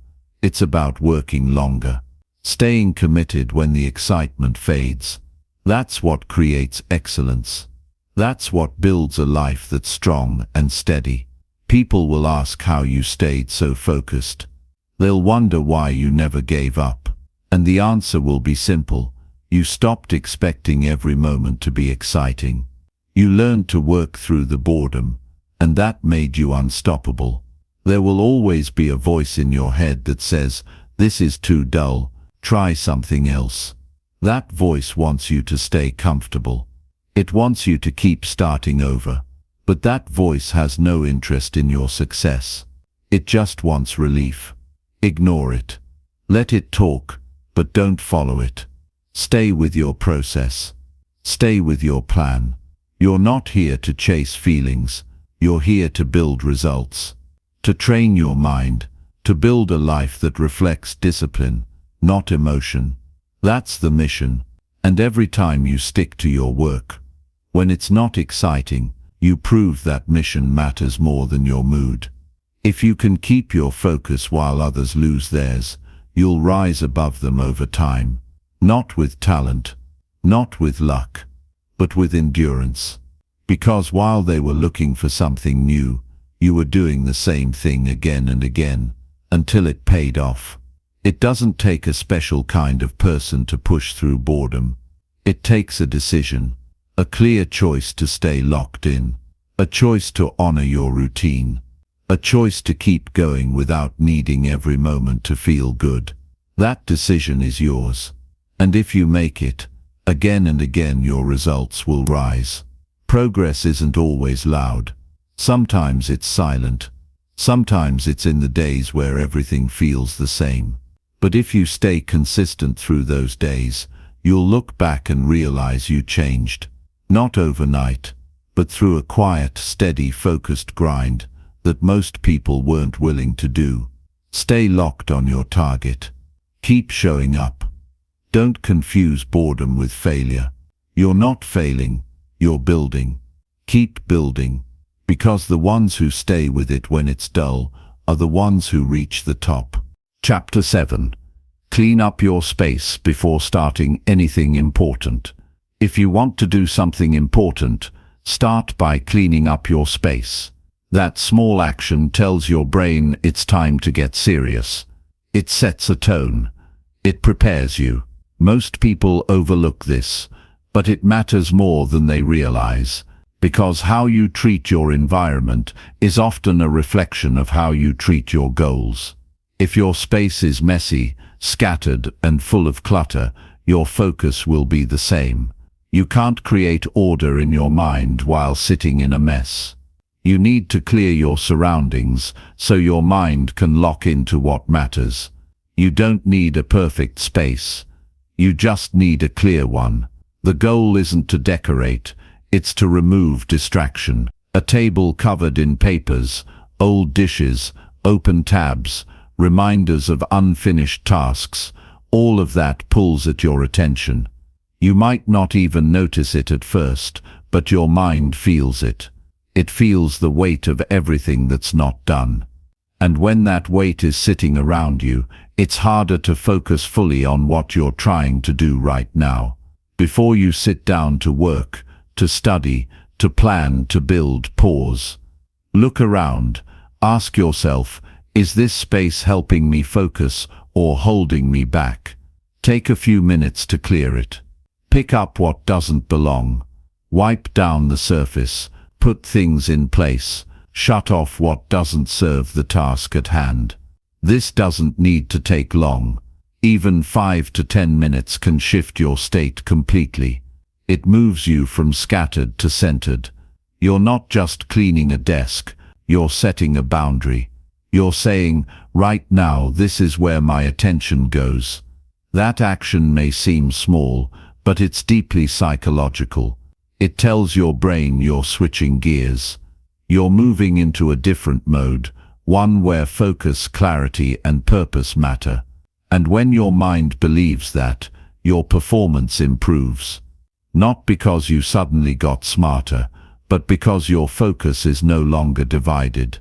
It's about working longer, staying committed when the excitement fades. That's what creates excellence. That's what builds a life that's strong and steady. People will ask how you stayed so focused. They'll wonder why you never gave up. And the answer will be simple. You stopped expecting every moment to be exciting. You learned to work through the boredom, and that made you unstoppable. There will always be a voice in your head that says, "This is too dull, try something else." That voice wants you to stay comfortable. It wants you to keep starting over. But that voice has no interest in your success. It just wants relief. Ignore it. Let it talk, but don't follow it. Stay with your process. Stay with your plan. You're not here to chase feelings. You're here to build results. To train your mind. To build a life that reflects discipline, not emotion. That's the mission. And every time you stick to your work, when it's not exciting, you prove that mission matters more than your mood. If you can keep your focus while others lose theirs, you'll rise above them over time. Not with talent, not with luck, but with endurance. Because while they were looking for something new, you were doing the same thing again and again, until it paid off. It doesn't take a special kind of person to push through boredom. It takes a decision, a clear choice to stay locked in, a choice to honor your routine, a choice to keep going without needing every moment to feel good. That decision is yours. And if you make it, again and again your results will rise. Progress isn't always loud. Sometimes it's silent. Sometimes it's in the days where everything feels the same. But if you stay consistent through those days, you'll look back and realize you changed. Not overnight, but through a quiet, steady, focused grind that most people weren't willing to do. Stay locked on your target. Keep showing up. Don't confuse boredom with failure. You're not failing, you're building. Keep building, because the ones who stay with it when it's dull are the ones who reach the top. Chapter seven. Clean up your space before starting anything important. If you want to do something important, start by cleaning up your space. That small action tells your brain it's time to get serious. It sets a tone. It prepares you. Most people overlook this, but it matters more than they realize, because how you treat your environment is often a reflection of how you treat your goals. If your space is messy, scattered, and full of clutter, your focus will be the same. You can't create order in your mind while sitting in a mess. You need to clear your surroundings so your mind can lock into what matters. You don't need a perfect space. You just need a clear one. The goal isn't to decorate, it's to remove distraction. A table covered in papers, old dishes, open tabs, reminders of unfinished tasks, all of that pulls at your attention. You might not even notice it at first, but your mind feels it. It feels the weight of everything that's not done. And when that weight is sitting around you, it's harder to focus fully on what you're trying to do right now. Before you sit down to work, to study, to plan, to build, pause. Look around. Ask yourself, is this space helping me focus or holding me back? Take a few minutes to clear it. Pick up what doesn't belong. Wipe down the surface. Put things in place. Shut off what doesn't serve the task at hand. This doesn't need to take long. Even five to ten minutes can shift your state completely. It moves you from scattered to centered. You're not just cleaning a desk, you're setting a boundary. You're saying, right now this is where my attention goes. That action may seem small, but it's deeply psychological. It tells your brain you're switching gears. You're moving into a different mode, one where focus, clarity, and purpose matter. And when your mind believes that, your performance improves. Not because you suddenly got smarter, but because your focus is no longer divided.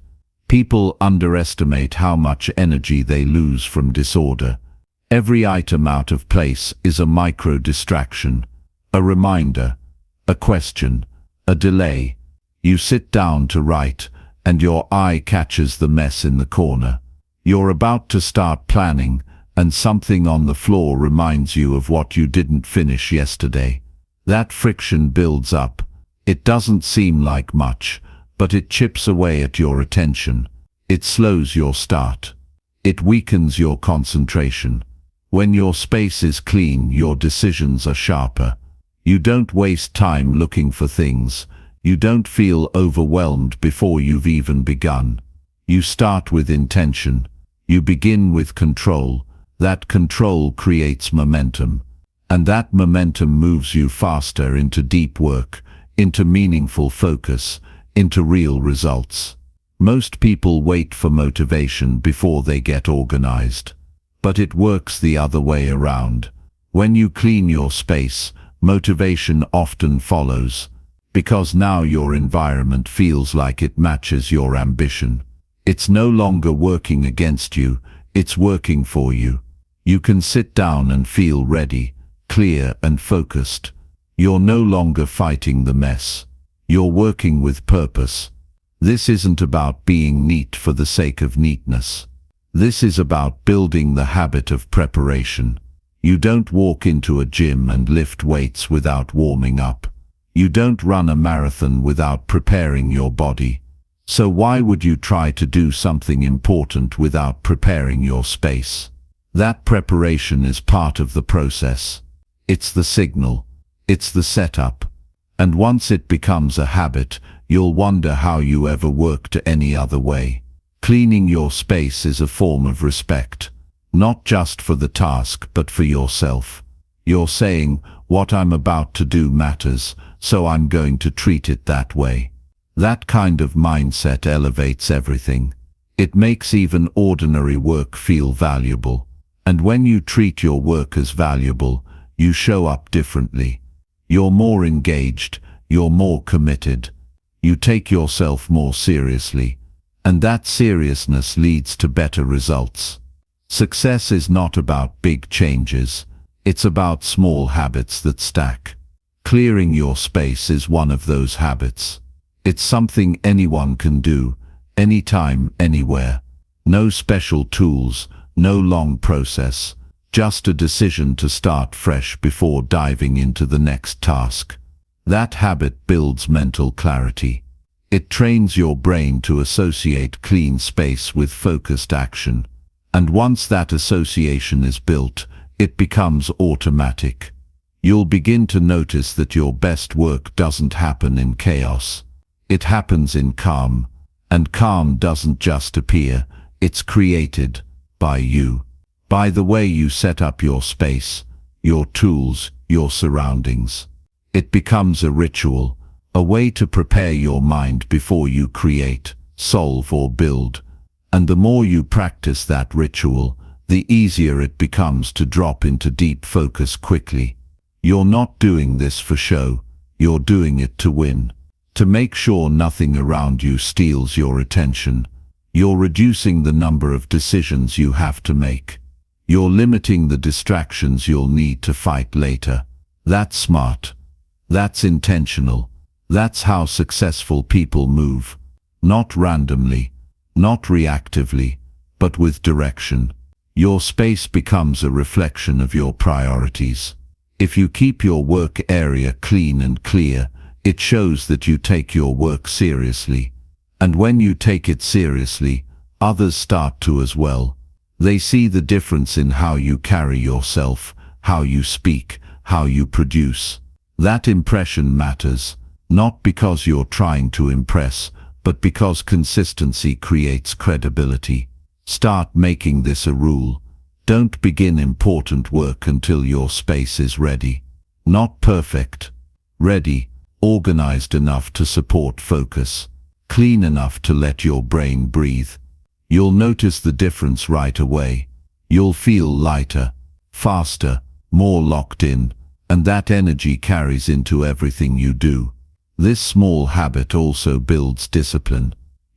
People underestimate how much energy they lose from disorder. Every item out of place is a micro-distraction, a reminder, a question, a delay. You sit down to write, and your eye catches the mess in the corner. You're about to start planning, and something on the floor reminds you of what you didn't finish yesterday. That friction builds up. It doesn't seem like much, but it chips away at your attention. It slows your start. It weakens your concentration. When your space is clean, your decisions are sharper. You don't waste time looking for things. You don't feel overwhelmed before you've even begun. You start with intention. You begin with control. That control creates momentum. And that momentum moves you faster into deep work, into meaningful focus, into real results. Most people wait for motivation before they get organized. But it works the other way around. When you clean your space, motivation often follows, because now your environment feels like it matches your ambition. It's no longer working against you, it's working for you. You can sit down and feel ready, clear and focused. You're no longer fighting the mess. You're working with purpose. This isn't about being neat for the sake of neatness. This is about building the habit of preparation. You don't walk into a gym and lift weights without warming up. You don't run a marathon without preparing your body. So why would you try to do something important without preparing your space? That preparation is part of the process. It's the signal. It's the setup. And once it becomes a habit, you'll wonder how you ever worked any other way. Cleaning your space is a form of respect, not just for the task, but for yourself. You're saying, what I'm about to do matters, so I'm going to treat it that way. That kind of mindset elevates everything. It makes even ordinary work feel valuable. And when you treat your work as valuable, you show up differently. You're more engaged, you're more committed. You take yourself more seriously. And that seriousness leads to better results. Success is not about big changes. It's about small habits that stack. Clearing your space is one of those habits. It's something anyone can do, anytime, anywhere. No special tools, no long process, just a decision to start fresh before diving into the next task. That habit builds mental clarity. It trains your brain to associate clean space with focused action. And once that association is built, it becomes automatic. You'll begin to notice that your best work doesn't happen in chaos. It happens in calm. And calm doesn't just appear, it's created by you. By the way you set up your space, your tools, your surroundings. It becomes a ritual, a way to prepare your mind before you create, solve or build. And the more you practice that ritual, the easier it becomes to drop into deep focus quickly. You're not doing this for show, you're doing it to win. To make sure nothing around you steals your attention. You're reducing the number of decisions you have to make. You're limiting the distractions you'll need to fight later. That's smart. That's intentional. That's how successful people move. Not randomly, not reactively, but with direction. Your space becomes a reflection of your priorities. If you keep your work area clean and clear, it shows that you take your work seriously. And when you take it seriously, others start to as well. They see the difference in how you carry yourself, how you speak, how you produce. That impression matters, not because you're trying to impress, but because consistency creates credibility. Start making this a rule. Don't begin important work until your space is ready. Not perfect. Ready, organized enough to support focus. Clean enough to let your brain breathe. You'll notice the difference right away. You'll feel lighter, faster, more locked in, and that energy carries into everything you do. This small habit also builds discipline.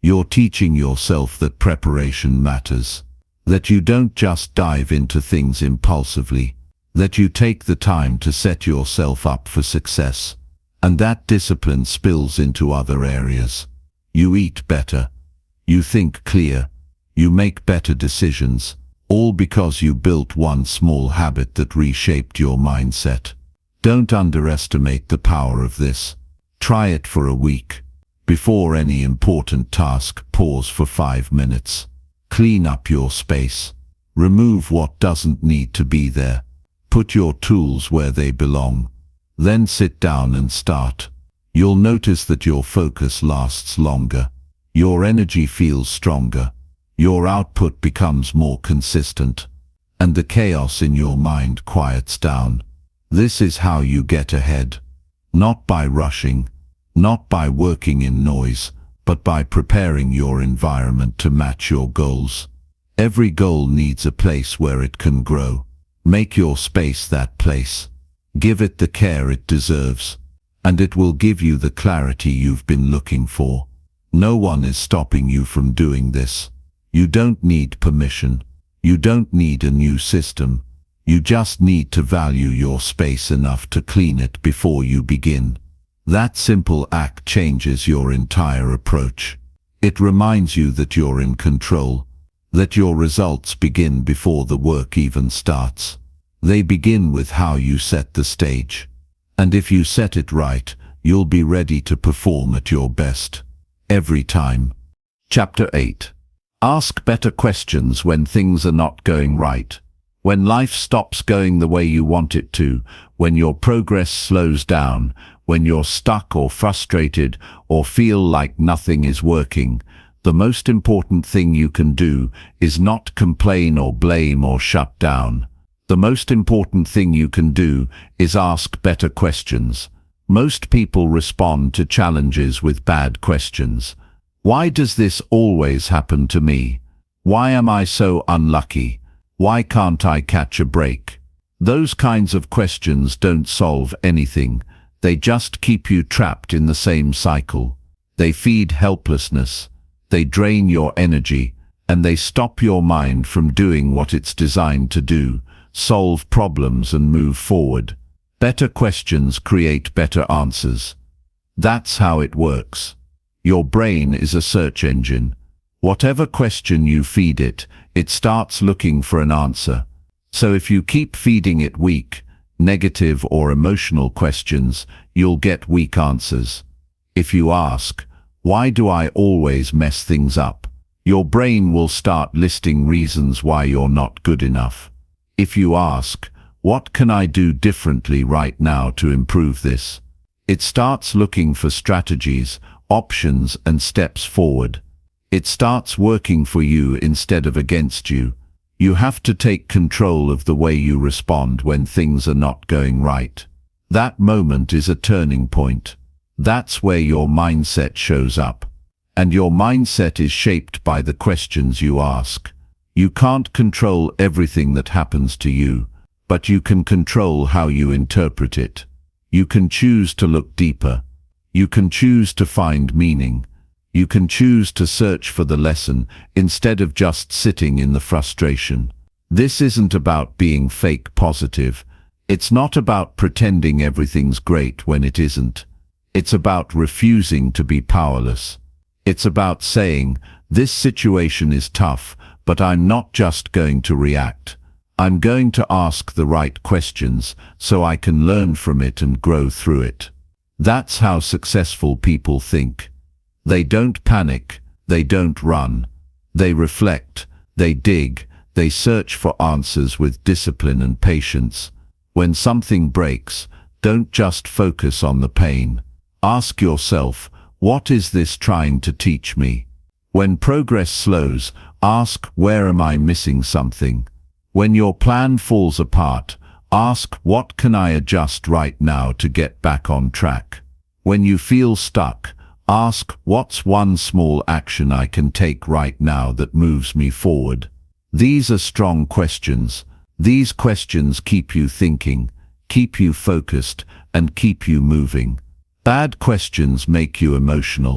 You're teaching yourself that preparation matters, that you don't just dive into things impulsively, that you take the time to set yourself up for success, and that discipline spills into other areas. You eat better, you think clear, you make better decisions, all because you built one small habit that reshaped your mindset. Don't underestimate the power of this. Try it for a week. Before any important task, pause for five minutes. Clean up your space. Remove what doesn't need to be there. Put your tools where they belong. Then sit down and start. You'll notice that your focus lasts longer. Your energy feels stronger. Your output becomes more consistent. And the chaos in your mind quiets down. This is how you get ahead. Not by rushing, not by working in noise, but by preparing your environment to match your goals. Every goal needs a place where it can grow. Make your space that place. Give it the care it deserves, and it will give you the clarity you've been looking for. No one is stopping you from doing this. You don't need permission. You don't need a new system. You just need to value your space enough to clean it before you begin. That simple act changes your entire approach. It reminds you that you're in control, that your results begin before the work even starts. They begin with how you set the stage. And if you set it right, you'll be ready to perform at your best. Every time. Chapter eight. Ask better questions when things are not going right. When life stops going the way you want it to, when your progress slows down, when you're stuck or frustrated or feel like nothing is working, the most important thing you can do is not complain or blame or shut down. The most important thing you can do is ask better questions. Most people respond to challenges with bad questions. Why does this always happen to me? Why am I so unlucky? Why can't I catch a break? Those kinds of questions don't solve anything. They just keep you trapped in the same cycle. They feed helplessness. They drain your energy, and they stop your mind from doing what it's designed to do, solve problems and move forward. Better questions create better answers. That's how it works. Your brain is a search engine. Whatever question you feed it, it starts looking for an answer. So if you keep feeding it weak, negative or emotional questions, you'll get weak answers. If you ask, why do I always mess things up? Your brain will start listing reasons why you're not good enough. If you ask, what can I do differently right now to improve this? It starts looking for strategies, options and steps forward. It starts working for you instead of against you. You have to take control of the way you respond when things are not going right. That moment is a turning point. That's where your mindset shows up. And your mindset is shaped by the questions you ask. You can't control everything that happens to you, but you can control how you interpret it. You can choose to look deeper. You can choose to find meaning. You can choose to search for the lesson instead of just sitting in the frustration. This isn't about being fake positive. It's not about pretending everything's great when it isn't. It's about refusing to be powerless. It's about saying, this situation is tough, but I'm not just going to react. I'm going to ask the right questions so I can learn from it and grow through it. That's how successful people think. They don't panic, they don't run. They reflect, they dig, they search for answers with discipline and patience. When something breaks, don't just focus on the pain. Ask yourself, what is this trying to teach me? When progress slows, ask, where am I missing something? When your plan falls apart, ask, what can I adjust right now to get back on track? When you feel stuck, ask, what's one small action I can take right now that moves me forward? These are strong questions. These questions keep you thinking, keep you focused, and keep you moving. Bad questions make you emotional.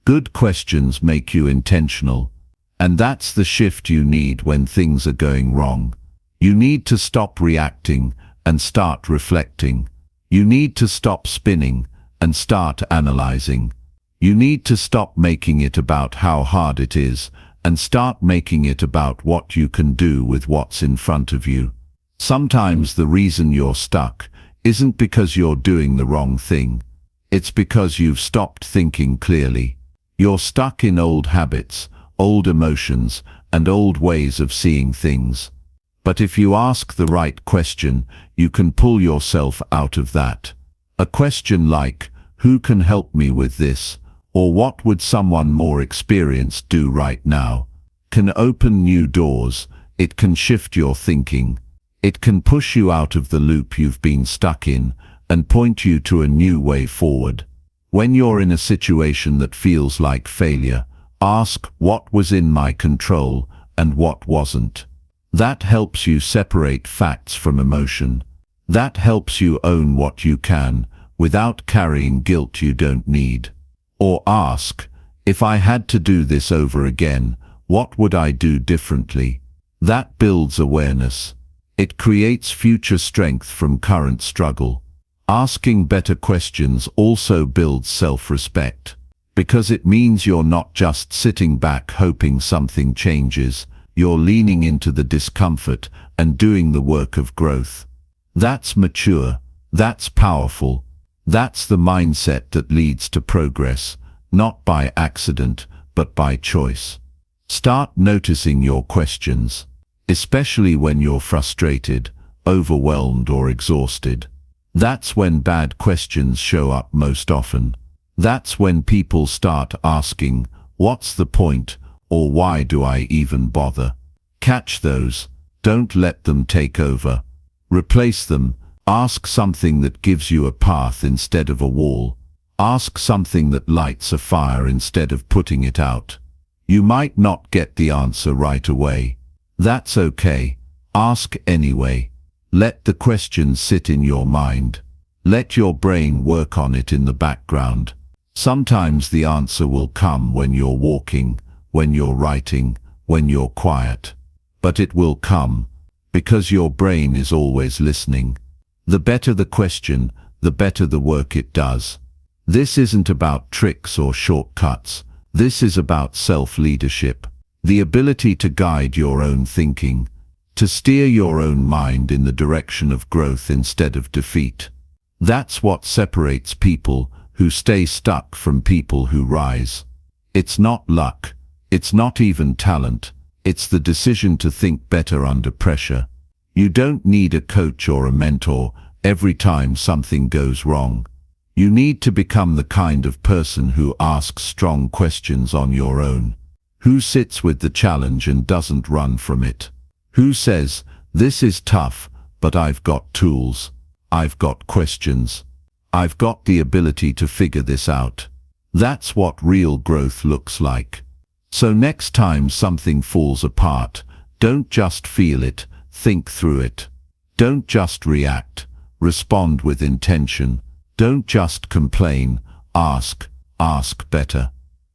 Good questions make you intentional. And that's the shift you need when things are going wrong. You need to stop reacting and start reflecting. You need to stop spinning and start analyzing. You need to stop making it about how hard it is and start making it about what you can do with what's in front of you. Sometimes the reason you're stuck isn't because you're doing the wrong thing. It's because you've stopped thinking clearly. You're stuck in old habits, old emotions, and old ways of seeing things. But if you ask the right question, you can pull yourself out of that. A question like, who can help me with this? Or what would someone more experienced do right now? Can open new doors. It can shift your thinking. It can push you out of the loop you've been stuck in and point you to a new way forward. When you're in a situation that feels like failure, ask what was in my control and what wasn't. That helps you separate facts from emotion. That helps you own what you can without carrying guilt you don't need. Or ask, if I had to do this over again, what would I do differently? That builds awareness. It creates future strength from current struggle. Asking better questions also builds self-respect, because it means you're not just sitting back hoping something changes. You're leaning into the discomfort and doing the work of growth. That's mature. That's powerful. That's the mindset that leads to progress, not by accident, but by choice. Start noticing your questions, especially when you're frustrated, overwhelmed, or exhausted. That's when bad questions show up most often. That's when people start asking, what's the point? Or why do I even bother? Catch those. Don't let them take over. Replace them. Ask something that gives you a path instead of a wall. Ask something that lights a fire instead of putting it out. You might not get the answer right away. That's okay. Ask anyway. Let the question sit in your mind. Let your brain work on it in the background. Sometimes the answer will come when you're walking, when you're writing, when you're quiet. But it will come, because your brain is always listening. The better the question, the better the work it does. This isn't about tricks or shortcuts. This is about self-leadership, the ability to guide your own thinking, to steer your own mind in the direction of growth instead of defeat. That's what separates people who stay stuck from people who rise. It's not luck. It's not even talent. It's the decision to think better under pressure. You don't need a coach or a mentor every time something goes wrong. You need to become the kind of person who asks strong questions on your own. Who sits with the challenge and doesn't run from it? Who says, this is tough, but I've got tools. I've got questions. I've got the ability to figure this out. That's what real growth looks like. So next time something falls apart, don't just feel it, think through it. Don't just react, respond with intention. Don't just complain, ask, ask better.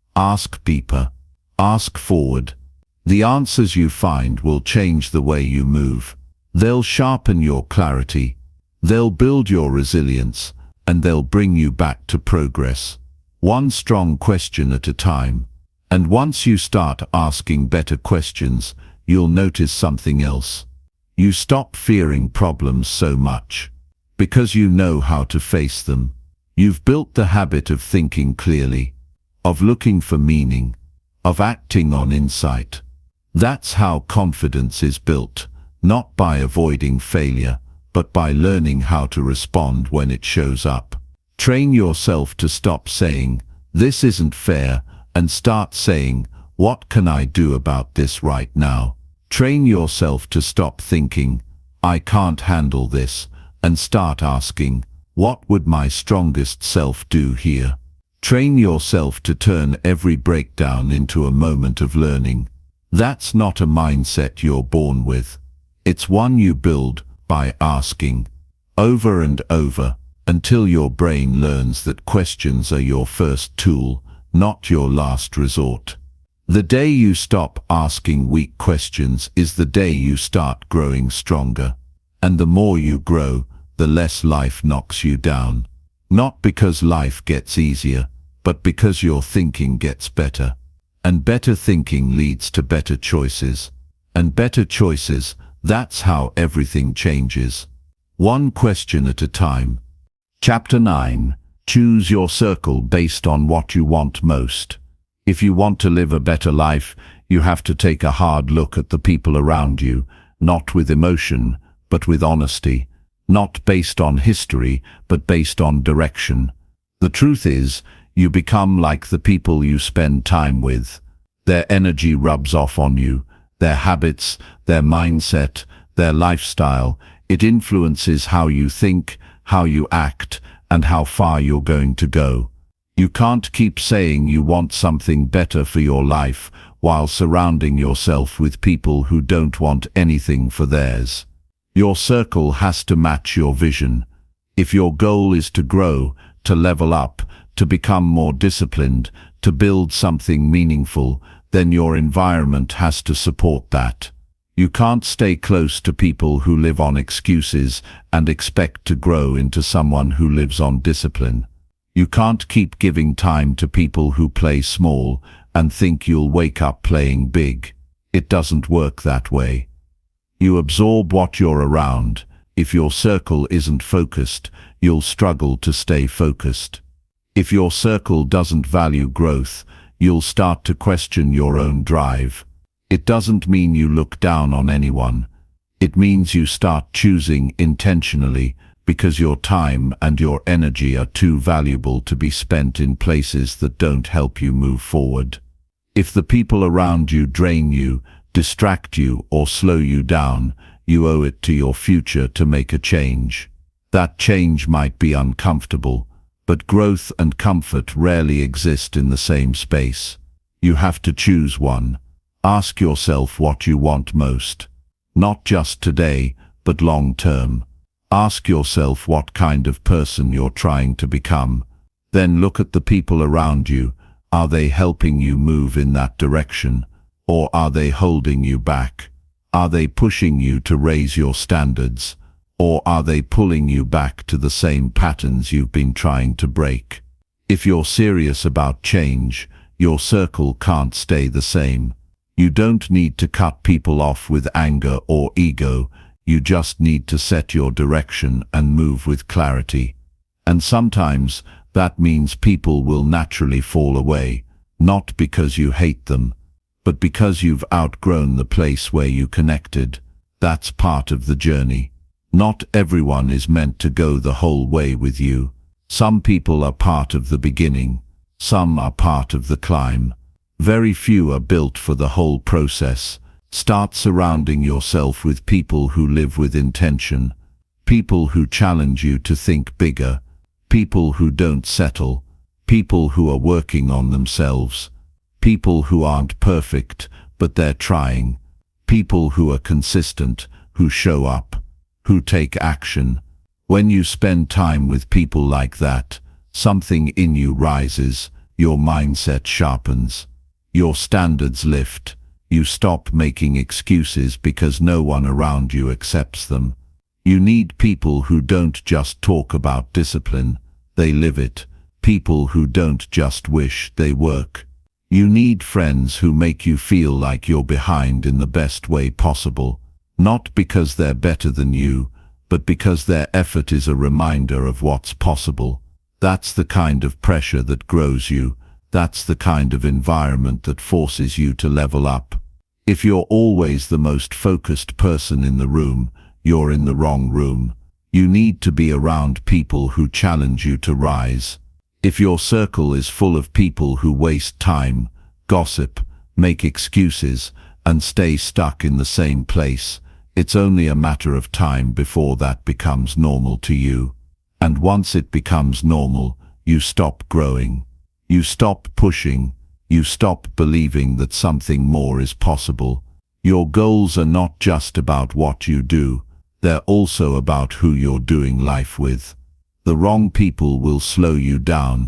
Ask deeper, ask forward. The answers you find will change the way you move. They'll sharpen your clarity, they'll build your resilience, and they'll bring you back to progress. One strong question at a time. And once you start asking better questions, you'll notice something else. You stop fearing problems so much, because you know how to face them. You've built the habit of thinking clearly, of looking for meaning, of acting on insight. That's how confidence is built, not by avoiding failure, but by learning how to respond when it shows up. Train yourself to stop saying, this isn't fair, and start saying, what can I do about this right now? Train yourself to stop thinking, I can't handle this, and start asking, what would my strongest self do here? Train yourself to turn every breakdown into a moment of learning. That's not a mindset you're born with. It's one you build by asking, over and over, until your brain learns that questions are your first tool, not your last resort. The day you stop asking weak questions is the day you start growing stronger. And the more you grow, the less life knocks you down. Not because life gets easier, but because your thinking gets better. And better thinking leads to better choices. And better choices, that's how everything changes. One question at a time. Chapter nine. Choose your circle based on what you want most. If you want to live a better life, you have to take a hard look at the people around you, not with emotion, but with honesty. Not based on history, but based on direction. The truth is, you become like the people you spend time with. Their energy rubs off on you, their habits, their mindset, their lifestyle. It influences how you think, how you act, and how far you're going to go. You can't keep saying you want something better for your life while surrounding yourself with people who don't want anything for theirs. Your circle has to match your vision. If your goal is to grow, to level up, to become more disciplined, to build something meaningful, then your environment has to support that. You can't stay close to people who live on excuses and expect to grow into someone who lives on discipline. You can't keep giving time to people who play small and think you'll wake up playing big. It doesn't work that way. You absorb what you're around. If your circle isn't focused, you'll struggle to stay focused. If your circle doesn't value growth, you'll start to question your own drive. It doesn't mean you look down on anyone. It means you start choosing intentionally, because your time and your energy are too valuable to be spent in places that don't help you move forward. If the people around you drain you, distract you, or slow you down, you owe it to your future to make a change. That change might be uncomfortable, but growth and comfort rarely exist in the same space. You have to choose one. Ask yourself what you want most. Not just today, but long term. Ask yourself what kind of person you're trying to become. Then look at the people around you. Are they helping you move in that direction? Or are they holding you back? Are they pushing you to raise your standards? Or are they pulling you back to the same patterns you've been trying to break? If you're serious about change, your circle can't stay the same. You don't need to cut people off with anger or ego. You just need to set your direction and move with clarity. And sometimes that means people will naturally fall away, not because you hate them, but because you've outgrown the place where you connected. That's part of the journey. Not everyone is meant to go the whole way with you. Some people are part of the beginning. Some are part of the climb. Very few are built for the whole process. Start surrounding yourself with people who live with intention, people who challenge you to think bigger, people who don't settle, people who are working on themselves, people who aren't perfect, but they're trying, people who are consistent, who show up, who take action. When you spend time with people like that, something in you rises, your mindset sharpens, your standards lift. You stop making excuses because no one around you accepts them. You need people who don't just talk about discipline, they live it. People who don't just wish, they work. You need friends who make you feel like you're behind in the best way possible, not because they're better than you, but because their effort is a reminder of what's possible. That's the kind of pressure that grows you. That's the kind of environment that forces you to level up. If you're always the most focused person in the room, you're in the wrong room. You need to be around people who challenge you to rise. If your circle is full of people who waste time, gossip, make excuses, and stay stuck in the same place, it's only a matter of time before that becomes normal to you. And once it becomes normal, you stop growing. You stop pushing. You stop believing that something more is possible. Your goals are not just about what you do, they're also about who you're doing life with. The wrong people will slow you down.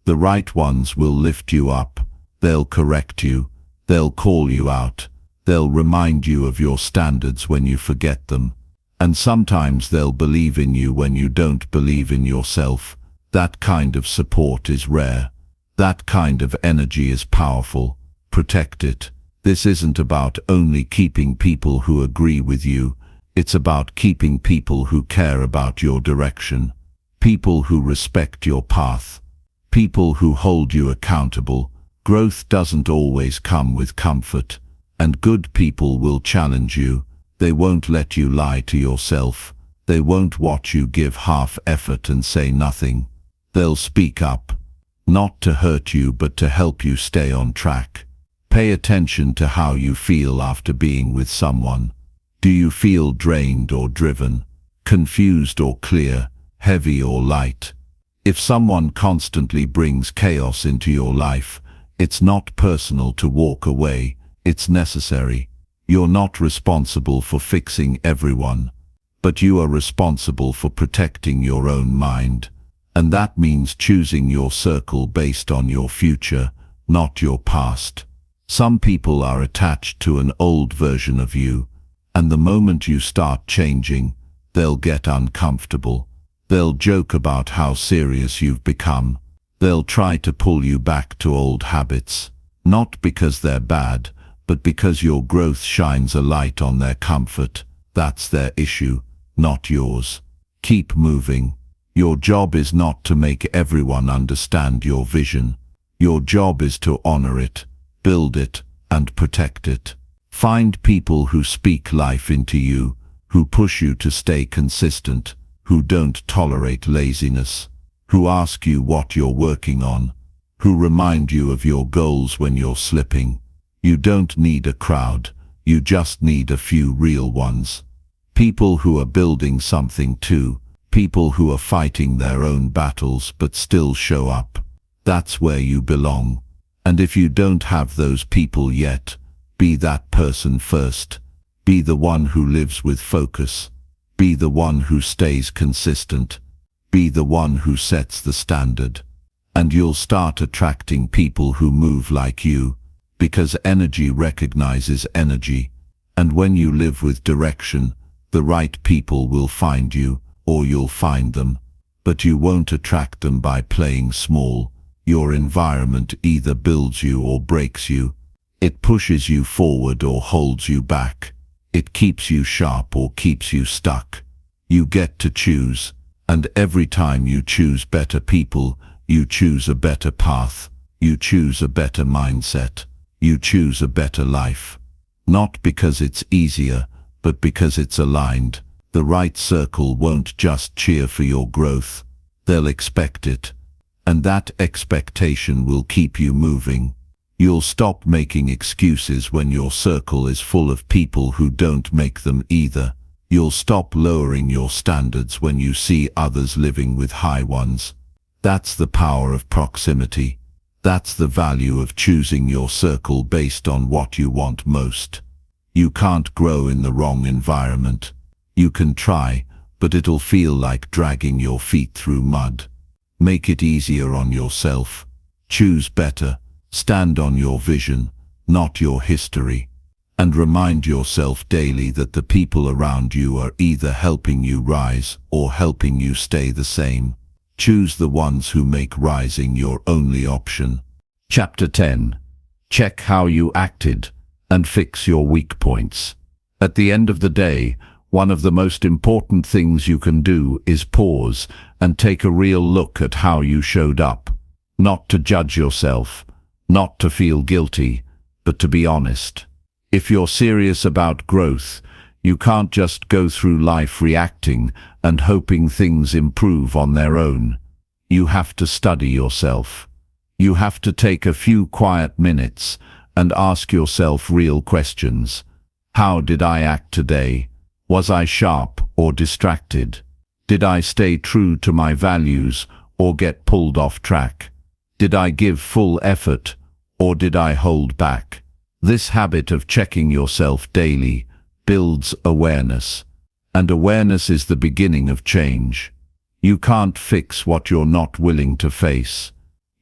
The right ones will lift you up. They'll correct you. They'll call you out. They'll remind you of your standards when you forget them. And sometimes they'll believe in you when you don't believe in yourself. That kind of support is rare. That kind of energy is powerful. Protect it. This isn't about only keeping people who agree with you. It's about keeping people who care about your direction. People who respect your path. People who hold you accountable. Growth doesn't always come with comfort. And good people will challenge you. They won't let you lie to yourself. They won't watch you give half effort and say nothing. They'll speak up. Not to hurt you, but to help you stay on track. Pay attention to how you feel after being with someone. Do you feel drained or driven? Confused or clear? Heavy or light? If someone constantly brings chaos into your life, it's not personal to walk away. It's necessary. You're not responsible for fixing everyone, but you are responsible for protecting your own mind. And that means choosing your circle based on your future, not your past. Some people are attached to an old version of you, and the moment you start changing, they'll get uncomfortable. They'll joke about how serious you've become. They'll try to pull you back to old habits, not because they're bad, but because your growth shines a light on their comfort. That's their issue, not yours. Keep moving. Your job is not to make everyone understand your vision. Your job is to honor it, build it, and protect it. Find people who speak life into you, who push you to stay consistent, who don't tolerate laziness, who ask you what you're working on, who remind you of your goals when you're slipping. You don't need a crowd, you just need a few real ones. People who are building something too. People who are fighting their own battles but still show up. That's where you belong. And if you don't have those people yet, be that person first. Be the one who lives with focus. Be the one who stays consistent. Be the one who sets the standard. And you'll start attracting people who move like you, because energy recognizes energy. And when you live with direction, the right people will find you, or you'll find them, but you won't attract them by playing small. Your environment either builds you or breaks you. It pushes you forward or holds you back. It keeps you sharp or keeps you stuck. You get to choose, and every time you choose better people, you choose a better path. You choose a better mindset. You choose a better life. Not because it's easier, but because it's aligned. The right circle won't just cheer for your growth. They'll expect it. And that expectation will keep you moving. You'll stop making excuses when your circle is full of people who don't make them either. You'll stop lowering your standards when you see others living with high ones. That's the power of proximity. That's the value of choosing your circle based on what you want most. You can't grow in the wrong environment. You can try, but it'll feel like dragging your feet through mud. Make it easier on yourself. Choose better. Stand on your vision, not your history. And remind yourself daily that the people around you are either helping you rise or helping you stay the same. Choose the ones who make rising your only option. Chapter ten. Check how you acted and fix your weak points. At the end of the day, one of the most important things you can do is pause and take a real look at how you showed up. Not to judge yourself, not to feel guilty, but to be honest. If you're serious about growth, you can't just go through life reacting and hoping things improve on their own. You have to study yourself. You have to take a few quiet minutes and ask yourself real questions. How did I act today? Was I sharp or distracted? Did I stay true to my values or get pulled off track? Did I give full effort or did I hold back? This habit of checking yourself daily builds awareness, and awareness is the beginning of change. You can't fix what you're not willing to face.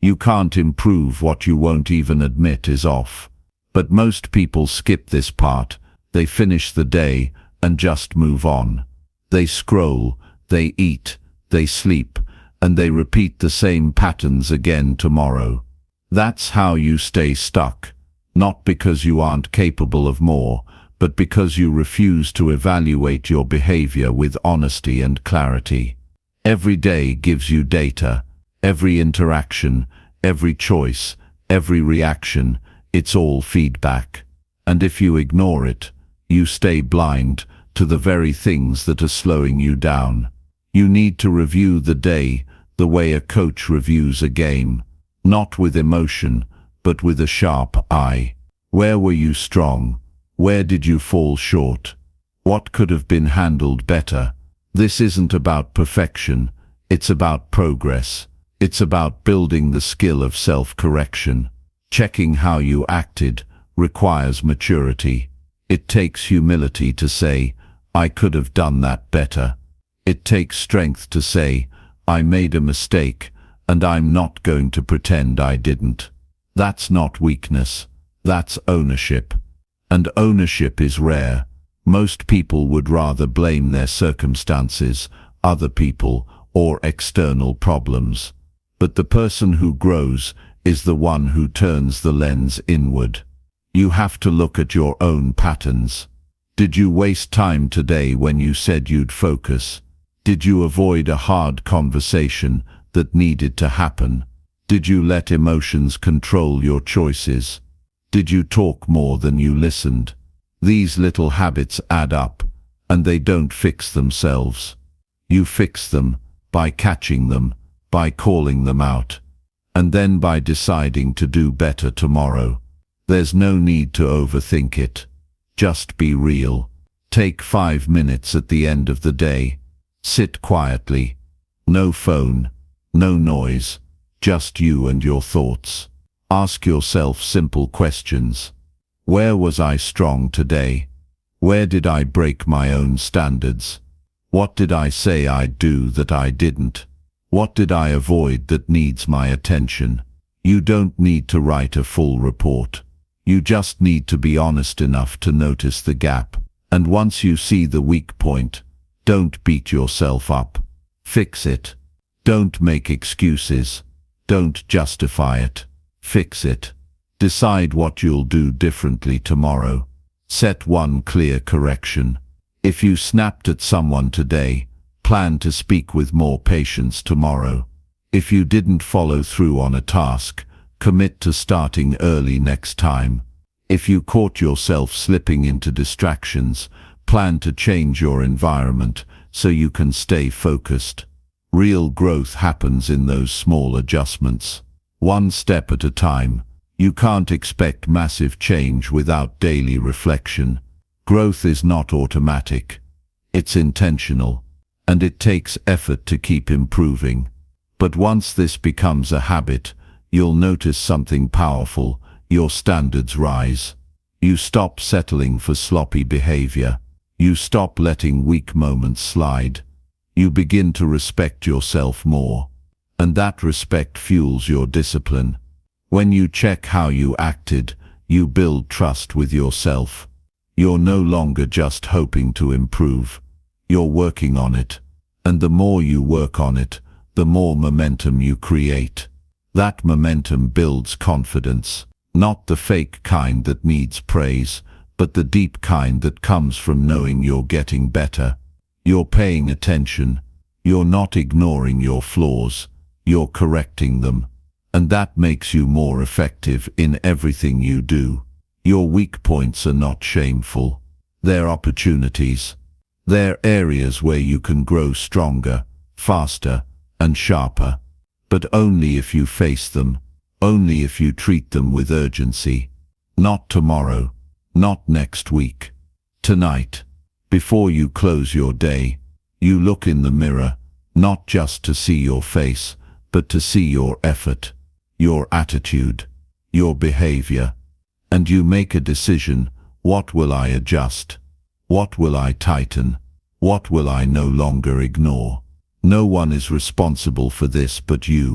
You can't improve what you won't even admit is off. But most people skip this part. They finish the day and just move on. They scroll, they eat, they sleep, and they repeat the same patterns again tomorrow. That's how you stay stuck, not because you aren't capable of more, but because you refuse to evaluate your behavior with honesty and clarity. Every day gives you data, every interaction, every choice, every reaction, it's all feedback. And if you ignore it, you stay blind to the very things that are slowing you down. You need to review the day the way a coach reviews a game, not with emotion, but with a sharp eye. Where were you strong? Where did you fall short? What could have been handled better? This isn't about perfection, it's about progress. It's about building the skill of self-correction. Checking how you acted requires maturity. It takes humility to say, I could have done that better. It takes strength to say, I made a mistake, and I'm not going to pretend I didn't. That's not weakness, that's ownership. And ownership is rare. Most people would rather blame their circumstances, other people, or external problems. But the person who grows is the one who turns the lens inward. You have to look at your own patterns. Did you waste time today when you said you'd focus? Did you avoid a hard conversation that needed to happen? Did you let emotions control your choices? Did you talk more than you listened? These little habits add up, and they don't fix themselves. You fix them by catching them, by calling them out, and then by deciding to do better tomorrow. There's no need to overthink it. Just be real. Take five minutes at the end of the day. Sit quietly. No phone, no noise, just you and your thoughts. Ask yourself simple questions. Where was I strong today? Where did I break my own standards? What did I say I'd do that I didn't? What did I avoid that needs my attention? You don't need to write a full report. You just need to be honest enough to notice the gap. And once you see the weak point, don't beat yourself up. Fix it. Don't make excuses. Don't justify it. Fix it. Decide what you'll do differently tomorrow. Set one clear correction. If you snapped at someone today, plan to speak with more patience tomorrow. If you didn't follow through on a task, commit to starting early next time. If you caught yourself slipping into distractions, plan to change your environment so you can stay focused. Real growth happens in those small adjustments. One step at a time. You can't expect massive change without daily reflection. Growth is not automatic. It's intentional, and it takes effort to keep improving. But once this becomes a habit, you'll notice something powerful. Your standards rise. You stop settling for sloppy behavior. You stop letting weak moments slide. You begin to respect yourself more. And that respect fuels your discipline. When you check how you acted, you build trust with yourself. You're no longer just hoping to improve. You're working on it. And the more you work on it, the more momentum you create. That momentum builds confidence. Not the fake kind that needs praise, but the deep kind that comes from knowing you're getting better. You're paying attention. You're not ignoring your flaws. You're correcting them. And that makes you more effective in everything you do. Your weak points are not shameful. They're opportunities. They're areas where you can grow stronger, faster, and sharper. But only if you face them. Only if you treat them with urgency. Not tomorrow. Not next week. Tonight. Before you close your day, you look in the mirror, not just to see your face, but to see your effort, your attitude, your behavior. And you make a decision. What will I adjust? What will I tighten? What will I no longer ignore? No one is responsible for this but you.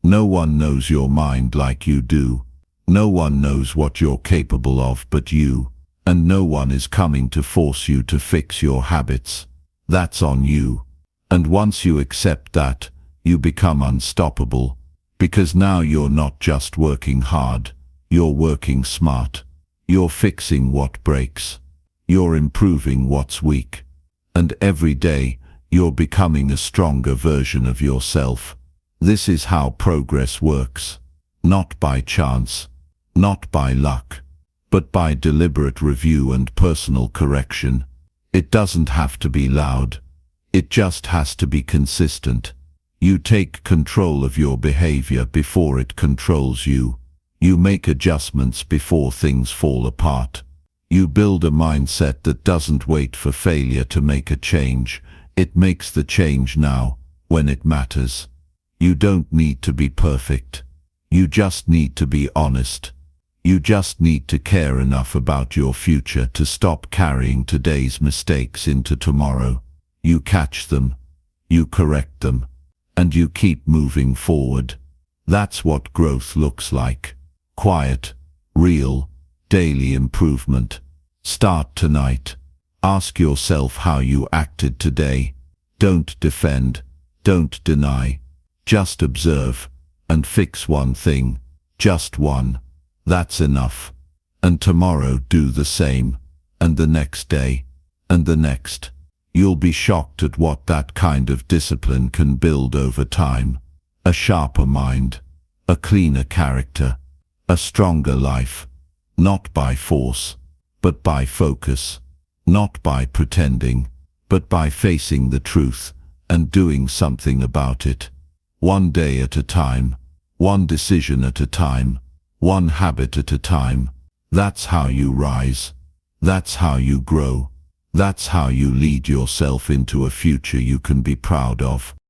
No one knows your mind like you do. No one knows what you're capable of but you. And no one is coming to force you to fix your habits. That's on you. And once you accept that, you become unstoppable. Because now you're not just working hard, you're working smart. You're fixing what breaks. You're improving what's weak. And every day, you're becoming a stronger version of yourself. This is how progress works. Not by chance, not by luck, but by deliberate review and personal correction. It doesn't have to be loud. It just has to be consistent. You take control of your behavior before it controls you. You make adjustments before things fall apart. You build a mindset that doesn't wait for failure to make a change. It makes the change now, when it matters. You don't need to be perfect. You just need to be honest. You just need to care enough about your future to stop carrying today's mistakes into tomorrow. You catch them, you correct them, and you keep moving forward. That's what growth looks like. Quiet, real, daily improvement. Start tonight. Ask yourself how you acted today. Don't defend, don't deny. Just observe, and fix one thing, just one. That's enough. And tomorrow do the same, and the next day, and the next. You'll be shocked at what that kind of discipline can build over time. A sharper mind, a cleaner character, a stronger life. Not by force, but by focus. Not by pretending, but by facing the truth and doing something about it. One day at a time, one decision at a time, one habit at a time. That's how you rise. That's how you grow. That's how you lead yourself into a future you can be proud of.